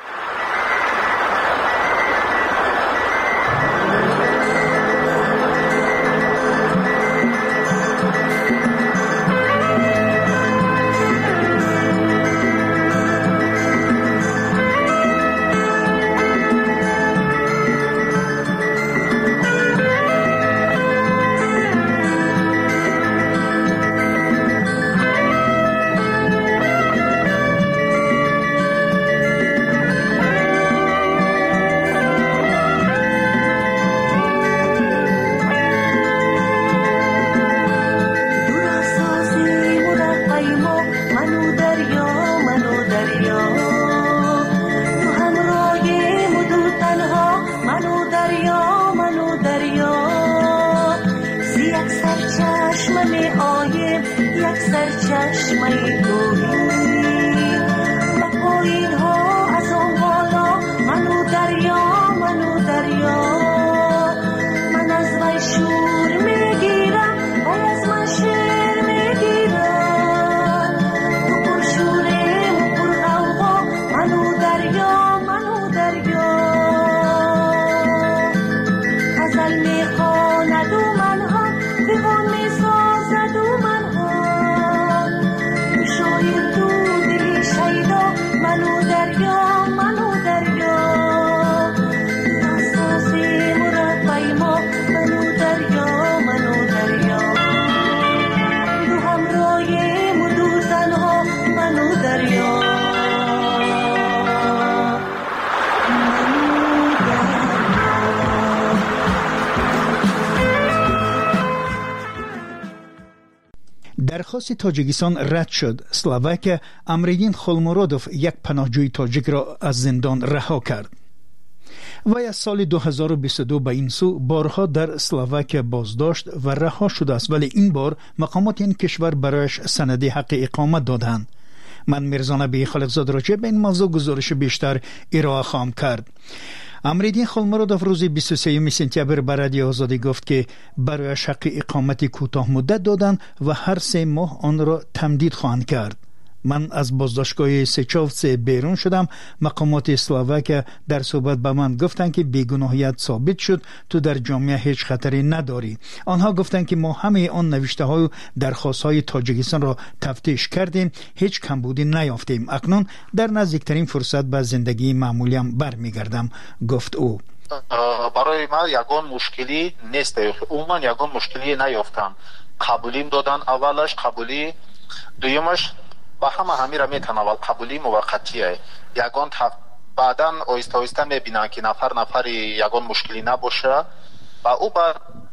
درخواست تاجیکستان رد شد. اسلواک امریدین خولمورودوف یک پناهجوی تاجیک را از زندان رها کرد. وی از سال دو هزار و بیست و دو به این سو بارها در اسلواک بازداشت و رها شده است، ولی این بار مقامات این کشور برایش سند حق اقامت دادند. من میرزا نبی خالقزاده راجع به این موضوع گزارش بیشتر ارائه خواهم کرد. امریدین خولمورودوف روز بیست و سوم سپتامبر به رادیو آزادی گفت که برایش حق اقامت کوتاه مدت دادند و هر سه ماه آن را تمدید خواهند کرد. من از بازداشتگاه سچاوتس بیرون شدم. مقامات اسلواک در صحبت به من گفتند که بیگناهیت ثابت شد، تو در جامعه هیچ خطری نداری. آنها گفتند که ما همه آن نوشته های و درخواست های تاجیکستان را تفتیش کردیم، هیچ کمبودی نیافتیم. اکنون در نزدیکترین فرصت به زندگی معمولیم برمیگردم، گفت او. برای ما یگان مشکلی نیست، عموما یگان مشکلی نیافتم. قبولیم دادن، اولش قبولی، دویمش با همه همی را میتناول قبولی موقتیه. یگان تف... بعدا آیسته آیسته میبینن که نفر نفر یگان مشکلی نباشه و او با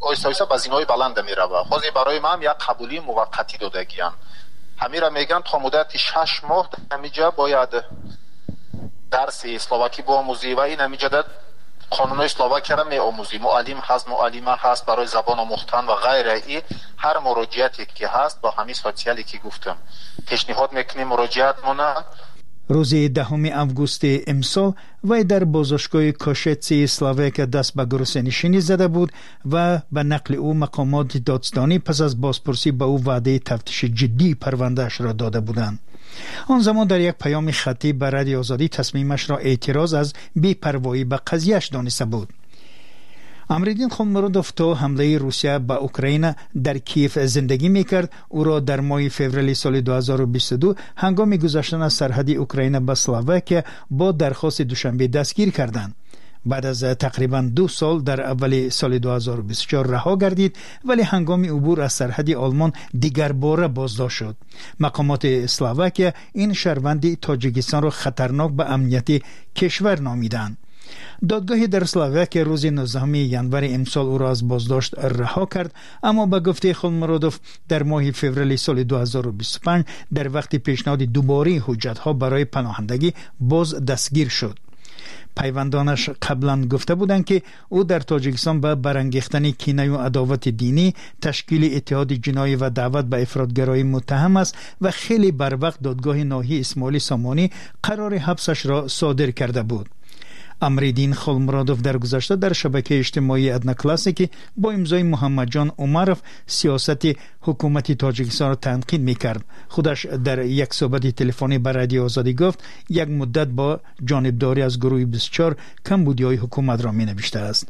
آیسته آیسته به زینای بلند میروه. خود برای من یک قبولی موقتی دادگیان. همیرا میگن تا مدت شش ماه همینجا باید درس اسلواکی بیاموزی و این همینجا در قانون اسلواکی را میآموزی. معلم هست، معلمه هست برای زبان آموختن و غیره. ای هر مراجعتی که هست با همین سوسیالی که گفتم پیشنهاد میکنیم مراجعت مونه. روز دهم آگوست امسال وی در بازداشتگاه کاشتسی اسلواکیا دست به گروسنشینی زده بود و به نقل او مقامات دادستانی پس از بازپرسی به او وعده تفتیش جدی پروندهش را داده بودند. آن زمان در یک پیام خطی به رادیو آزادی تصمیمش را اعتراض از بی‌پروایی به قضیهش دانسته بود. امرالدین خولمرودوف تا حمله روسیه به اوکراین در کیف زندگی میکرد. او را در ماه فوریه سال دو هزار و بیست و دو هنگام گذشتن از سرحد اوکراین به اسلواکیا با درخواست دوشنبه دستگیر کردند. بعد از تقریبا دو سال در اول سال دو هزار و بیست و چهار رها گردید، ولی هنگام عبور از سرحد آلمان دیگر باره بازداشت شد. مقامات اسلواکیا این شهروند تاجیکستان را خطرناک به امنیت کشور نامیدند. دادگاه در اسلواکیا روز نوزدهم ژانویه امسال او را از بازداشت رها کرد، اما به گفته خولمرودوف در ماه فوریه سال دو هزار و بیست و پنج در وقت پیشنهاد دوباره حجت‌ها برای پناهندگی باز دستگیر شد. پیوندانش قبلا گفته بودند که او در تاجیکستان به برانگیختن کینه و عداوت دینی، تشکیل اتحاد جنایی و دعوت به افراطگرایی متهم است و خیلی بر وقت دادگاه ناحیه اسماعیل سامانی قرار حبسش را صادر کرده بود. امرالدین خولمرودوف در گذشته در شبکه اجتماعی ادنا کلاسیک با امضای محمد جان عمرف سیاست حکومت تاجیکستان را تنقید میکرد. خودش در یک صحبت تلفنی با رادیو آزادی گفت یک مدت با جانبداری از گروه بیست و چهار کمبودی‌های حکومت را مینوشته است.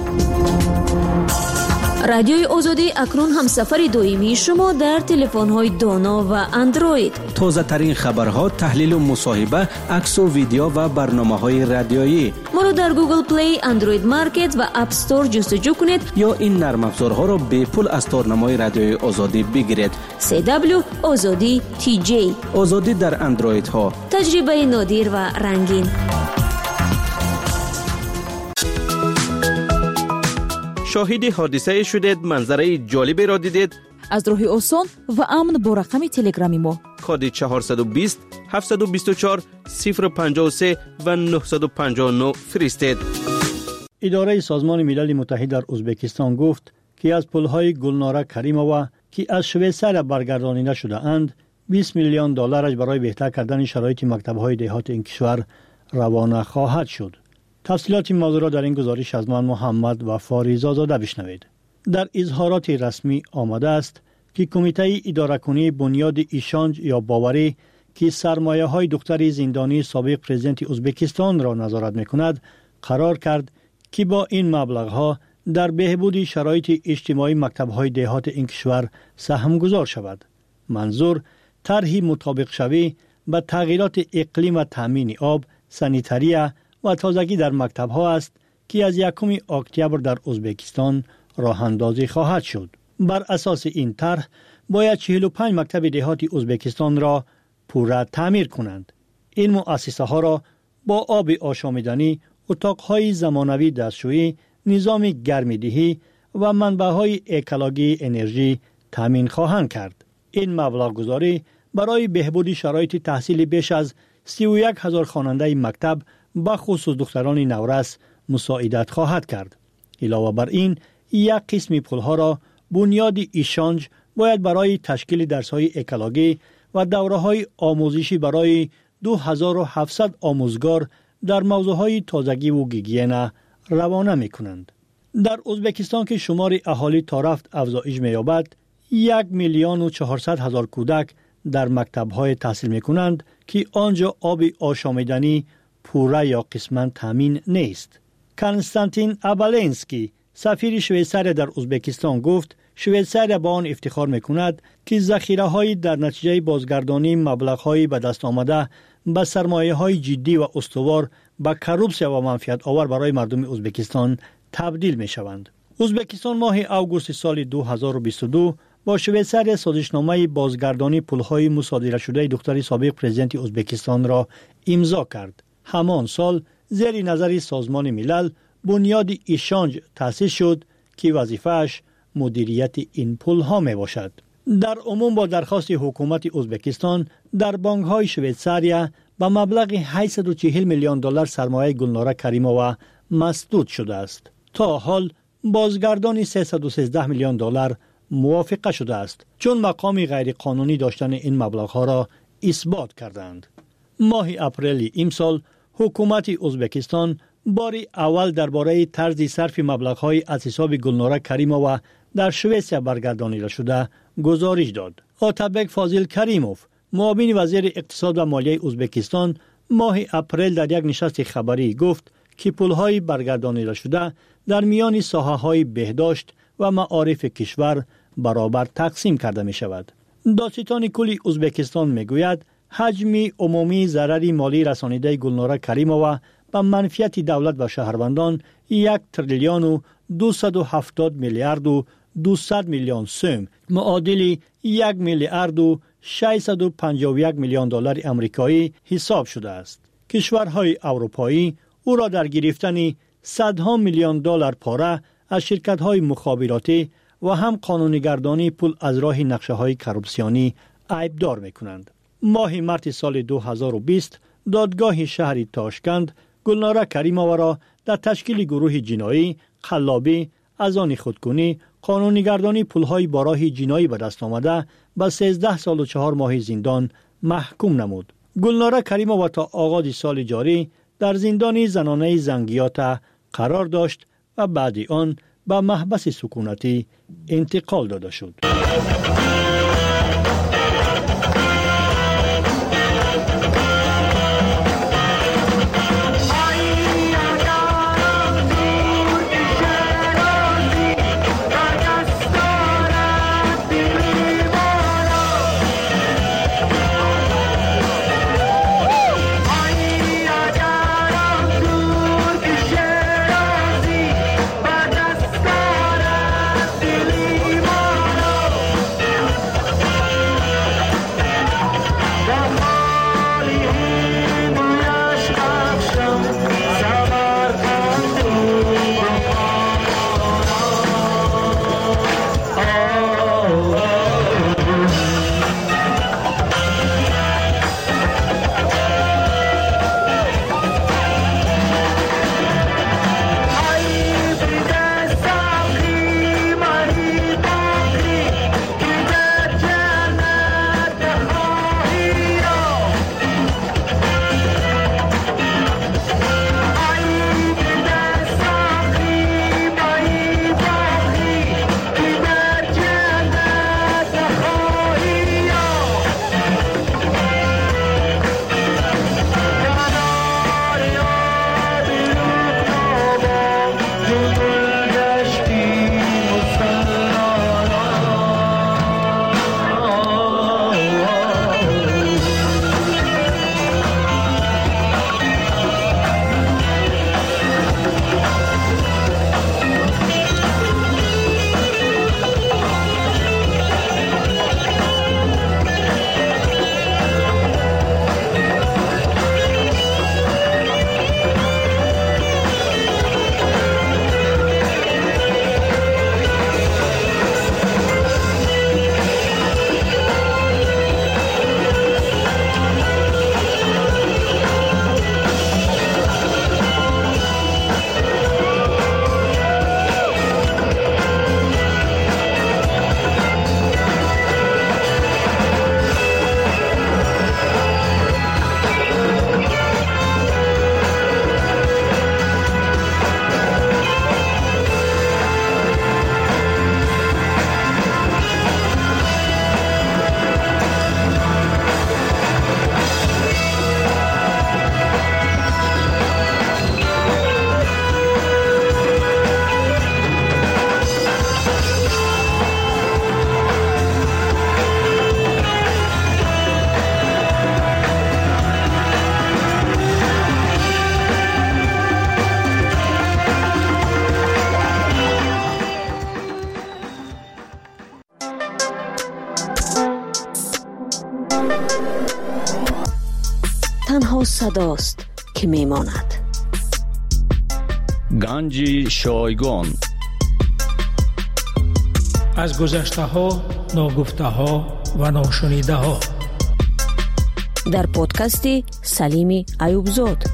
رادیوی آزادی اکنون هم سفر دائمی شما در تلفن‌های دانا و اندروید. تازه ترین خبرها، تحلیل و مصاحبه، عکس و ویدیو و برنامه‌های رادیویی. ما را در گوگل پلی، اندروید مارکت و اپ استور جستجو کنید یا این نرم افزارها را به پول از تارنمای رادیوی آزادی بگیرید. سی دبلیو آزادی تی جی. آزادی در اندروید ها. تجربه نادر و رنگین. شاهد حادثه شدید، منظره جالبی را دیدید؟ از راه آسان و امن با رقم تلگرامی ما کد چهارصد و بیست هفتصد و بیست و چهار صفر پنجاه و سه و نهصد و پنجاه و نه فرستید. اداره سازمان ملل متحد در ازبکستان گفت که از پل‌های گلناره کریمووا که از شویسریا برگردانیده شده اند بیست میلیون دلارش برای بهتر کردن شرایط مکتب‌های دهات این کشور روانه خواهد شد. تفصیلات این موضوع را در این گزارش از من محمد و فاریزا زاده بشنوید. در اظهارات رسمی آمده است که کمیته اداره کنی بنیاد ایشانج یا باوری که سرمایه های دختر زندانی سابق پرزیدنت ازبکستان را نظارت میکند قرار کرد که با این مبلغ ها در بهبود شرایط اجتماعی مکتب های دهات این کشور سهم گذار شود. منظور طرحی مطابق شوی به تغییرات اقلیم و تامین آب، سانیتاریه و تازگی در مکتب ها است که از یکم اکتبر در ازبکستان راه اندازی خواهد شد. بر اساس این طرح باید چهل و پنج مکتب دهات ازبکستان را پوره تعمیر کنند. این مؤسسه ها را با آب آشامیدنی، اتاقهای زمانوی دستشویی، نظام گرمیدهی و منبعهای اکولوژی انرژی تامین خواهند کرد. این مبلغ گذاری برای بهبود شرایط تحصیل بیش از سی و یک هزار خواننده مکتب به خصوص دختران نورس مساعدت خواهد کرد. علاوه بر این، یک قسم پولها را بنیاد ایشانج باید برای تشکیل درس‌های اکولوژی و دوره‌های آموزشی برای دو هزار و هفتصد آموزگار در موضوعهای تازگی و گیگین روانه می‌کنند. در ازبکستان که شمار اهالی تا رفت افزایش می‌یابد، یک میلیون و چهارصد هزار کودک در مکتب‌های تحصیل می‌کنند که آنجا آب آشامیدنی پوره یا قسماً تامین نیست. کنستانتین ابالنسکی سفیر شویسریا در ازبکستان گفت شویسریا با آن افتخار می‌کند که ذخیره‌های در نتیجه بازگردانی مبلغ‌های به دست آمده به سرمایه‌های جدی و استوار به کروپسیا و منفعت آور برای مردم ازبکستان تبدیل می‌شوند. ازبکستان ماه آگوست سال دو هزار و بیست و دو با شویسریا سازشنامه بازگردانی پول‌های مصادره شده دختر سابق پرزیدنت ازبکستان را امضا کرد. همان سال زیر نظر سازمان ملل بنیاد ایشانج تأسیس شد که وظیفه‌اش مدیریت این پول‌ها میباشد. در عموم با درخواست حکومت ازبکستان در بانک‌های شویتزاریا با مبلغ هشتصد و چهل میلیون دلار سرمایه گلناره کریمووا مسدود شده است. تا حال بازگردانی سیصد و سیزده میلیون دلار موافقه شده است چون مقام غیر قانونی داشتن این مبلغ‌ها را اثبات کردند. ماه اپریل امسال حکومت ازبکستان باری اول درباره طرز صرف مبلغ‌های از حساب گلناره کریمووا در شویتزار برگردانیده شده گزارش داد. آتابک فاضل کریموف، معاون وزیر اقتصاد و مالیه ازبکستان، ماه اپریل در یک نشست خبری گفت که پول‌های برگردانیده شده در میان ساحه‌های بهداشت و معارف کشور برابر تقسیم کرده می شود. دادستان کلی ازبکستان می گوید حجم عمومی ضرر مالی رسانیده گلناره کریمووا به منفعت دولت و شهروندان یک تریلیون و دویست و هفتاد میلیارد و دویست میلیون سوم معادل یک میلیارد و ششصد و پنجاه و یک میلیون دلار آمریکایی حساب شده است. کشورهای اروپایی او را در گرفتن صدها میلیون دلار پاره از شرکت‌های مخابراتی و هم قانونیگردانی پول از راه نقشه‌های کورپسیونی عیبدار می‌کنند. ماه مارس سال دو هزار و بیست دادگاه شهر تاشکند گلناره کریمووا را در تشکیل گروه جنایی، قلابی، از آن خودکنی، قانونیگردانی پول‌های با راه جنایی به دست آمده به سیزده سال و چهار ماه زندان محکوم نمود. گلناره کریمووا تا آغاز سال جاری در زندان زنانه زنگیات قرار داشت و بعد آن به محبس سکونتی انتقال داده شد. تنها صداست که میماند. گنج شایگان از گذشته ها، ناگفته ها و ناشنیده ها. در پادکست سلیمی ایوبزاد.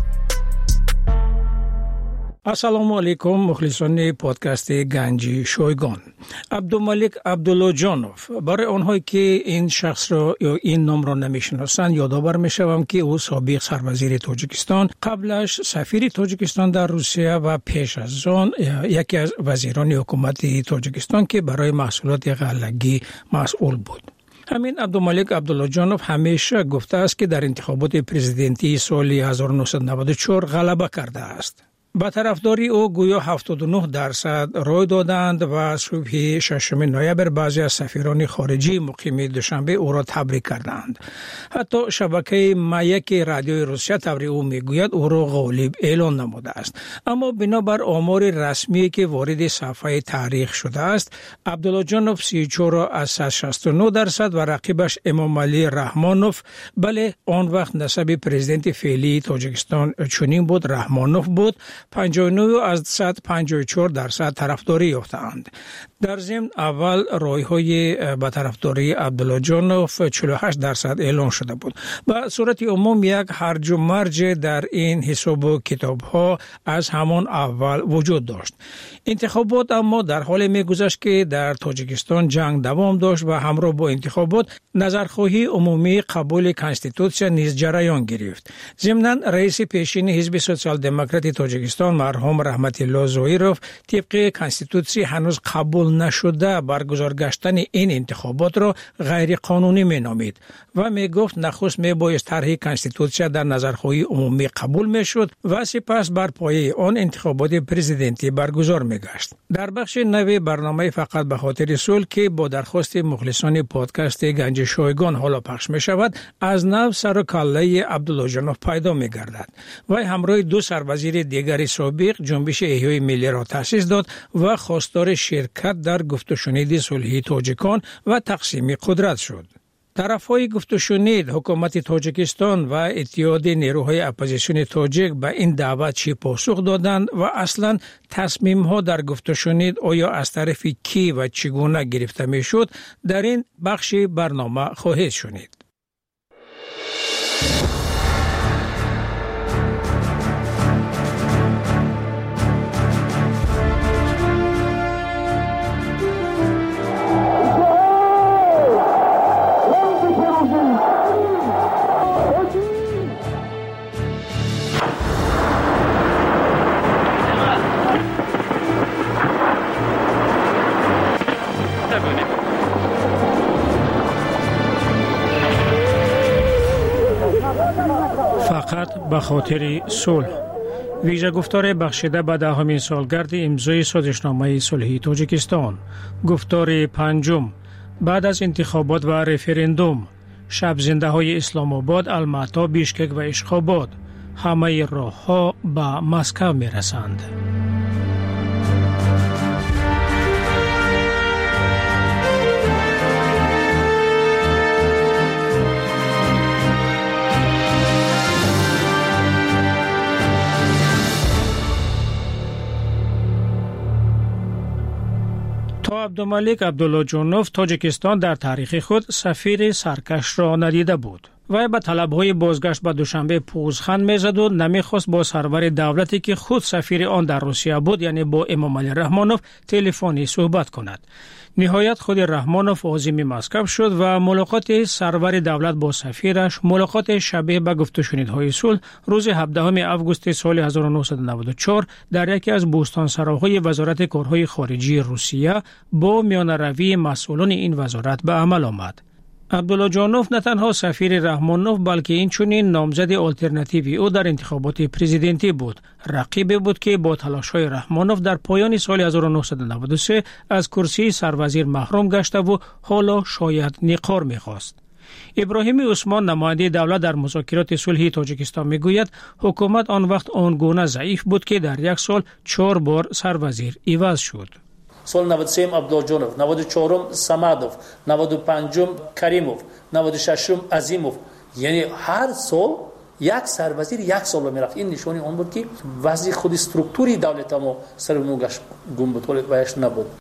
السلام علیکم مخلصان پادکست گنجی شویگان. عبدالملک عبدالله‌جانوف، برای آنهایی که این شخص را یا این نام را نمیشناسند یادآور میشوم که او سابق سروزیر تاجیکستان، قبلش سفیر تاجیکستان در روسیه و پیش از آن یکی از وزیران حکومت تاجیکستان که برای محصولات غله‌ای مسئول بود. همین عبدالملک عبدالله‌جانوف همیشه گفته است که در انتخابات پرزیدنتی سال هزار و نهصد و نود و چهار غلبه کرده است. با طرفداری او گویا هفتاد و نه درصد رای دادند و صبح ششم نوامبر بعضی از سفیران خارجی مقیم دوشنبه او را تبریک کردند. حتی شبکه مایک رادیوی روسیه تبریک او میگوید او را غالب اعلان نموده است. اما بنابر آمار رسمی که وارد صفحه تاریخ شده است، عبدالله‌جانوف سی و چهار از صد و شصت و نه درصد و رقیبش امامعلی رحمانوف، بله آن وقت نسب پرزیدنت فعلی تاجیکستان چنین بود، رحمانوف بود، پنجاه و نه از صد و پنجاه و چهار درصد طرفداری یافتند. در ضمن اول رای‌های با طرفداری عبدالله‌جانوف چهل و هشت درصد اعلان شده بود. به صورت عموم یک هرج و مرج در این حساب و کتاب‌ها از همان اول وجود داشت. انتخابات اما در حال می‌گذشت که در تاجیکستان جنگ دوام داشت و همراه با انتخابات نظرخواهی عمومی قبول کنستیتوسیون نیز جریان گرفت. ضمناً رئیس پیشین حزب سوسیال دموکرات تاجیکستان مرحوم رحمت الله ظاهرов طبق کنستیتوسی هنوز قبول نشده برگزار گشتن این انتخابات را غیر قانونی می نامید و می گفت نخست می بایست طرح کنستیتوسی در نظرخواهی عمومی قبول می شد و سپس بر پایه آن انتخابات پرزیدنتی برگزار می گشت. در بخش نو برنامه فقط به خاطر صلح که با درخواست مخلصان پادکست گنج شایگان حالا پخش می شود، از نو سر و کله عبدالله‌جانوف پیدا می گردد و همراه دو سروزیر دیگر سابق جنبش احیای ملی را تأسیس داد و خواستار شرکت در گفت و شنید صلحی تاجیکان و تقسیم قدرت شد. طرفهای گفت و شنید حکومت تاجیکستان و اتحاد نیروهای اپوزیسیون تاجیک به این دعوت چی پاسخ دادند و اصلا تصمیم ها در گفت و شنید آیا از طرف کی و چگونه گرفته می شد در این بخش برنامه خواهید شنید. فقط به خاطر صلح. ویژه گفتار بخشیده به دهمین سالگرد امضای سازشنامه صلحی تاجیکستان. گفتار پنجم بعد از انتخابات و رفراندوم. شب زنده های اسلام آباد، الماتا، بیشکک و اشخاباد. همه راه ها به مسکو می رسند. تا عبدالملک عبدالله‌جانوف تاجیکستان در تاریخ خود سفیر سرکش را ندیده بود. و به طلب‌های بازگشت به دوشنبه پوزخند می‌زد و نمی‌خواست با سرور دولتی که خود سفیر آن در روسیه بود یعنی با امامعلی رحمانوف تلفنی صحبت کند. نهایت خود رحمانوف عازم مسکو شد و ملاقات سرور دولت با سفیرش ملاقات شبیه به گفت و شنیدهای صلح روز هفدهم آگوست سال هزار و نهصد و نود و چهار در یکی از بوستانسراهای وزارت کارهای خارجی روسیه با میانه‌روی مسئولان این وزارت به عمل آمد. عبدالله‌جانوف نه تنها سفیر رحمانوف بلکه این چنین نامزد آلترناتیوی او در انتخابات پرزیدنتی بود. رقیبی بود که با تلاش‌های رحمانوف در پایان سال هزار و نهصد و نود و سه از کرسی سروزیر محروم گشته و حالا شاید نقار می‌خواست. ابراهیم عثمان نماینده دولت در مذاکرات صلحی تاجیکستان میگوید حکومت آن وقت آنگونه ضعیف بود که در یک سال چهار بار سروزیر عوض شد. سال نود و سه عبدالجانوف، نود و چهار سمدوف، نود و پنج کریموف، نود و شش عظیموف، یعنی هر سال یک سروزیر یک سال میرفت. این نشانی اون بود که وضع خود استرکتوری دولت ما سر نوگش گم بود ویش نبود.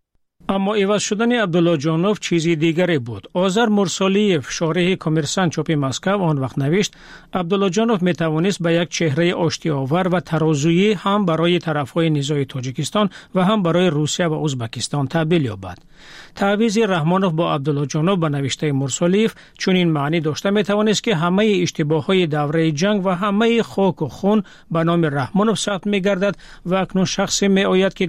اما عوض شدن عبدالله جانوف چیزی دیگری بود. آذر مرسالیف شارح کمرسانت چاپ مسکو آن وقت نوشت عبدالله جانوف می توانست به یک چهره آشتی‌آور و ترازویی هم برای طرفهای نزاع تاجیکستان و هم برای روسیه و ازبکستان تبدیل یابد. تعویض رحمانوف با عبدالله جانوف به نوشته مرسالیف چنین معنی داشته می توانست که همه اشتباههای دوره جنگ و همه خاک و خون به نام رحمانوف ثبت می گردد و اکنون شخصی می آید که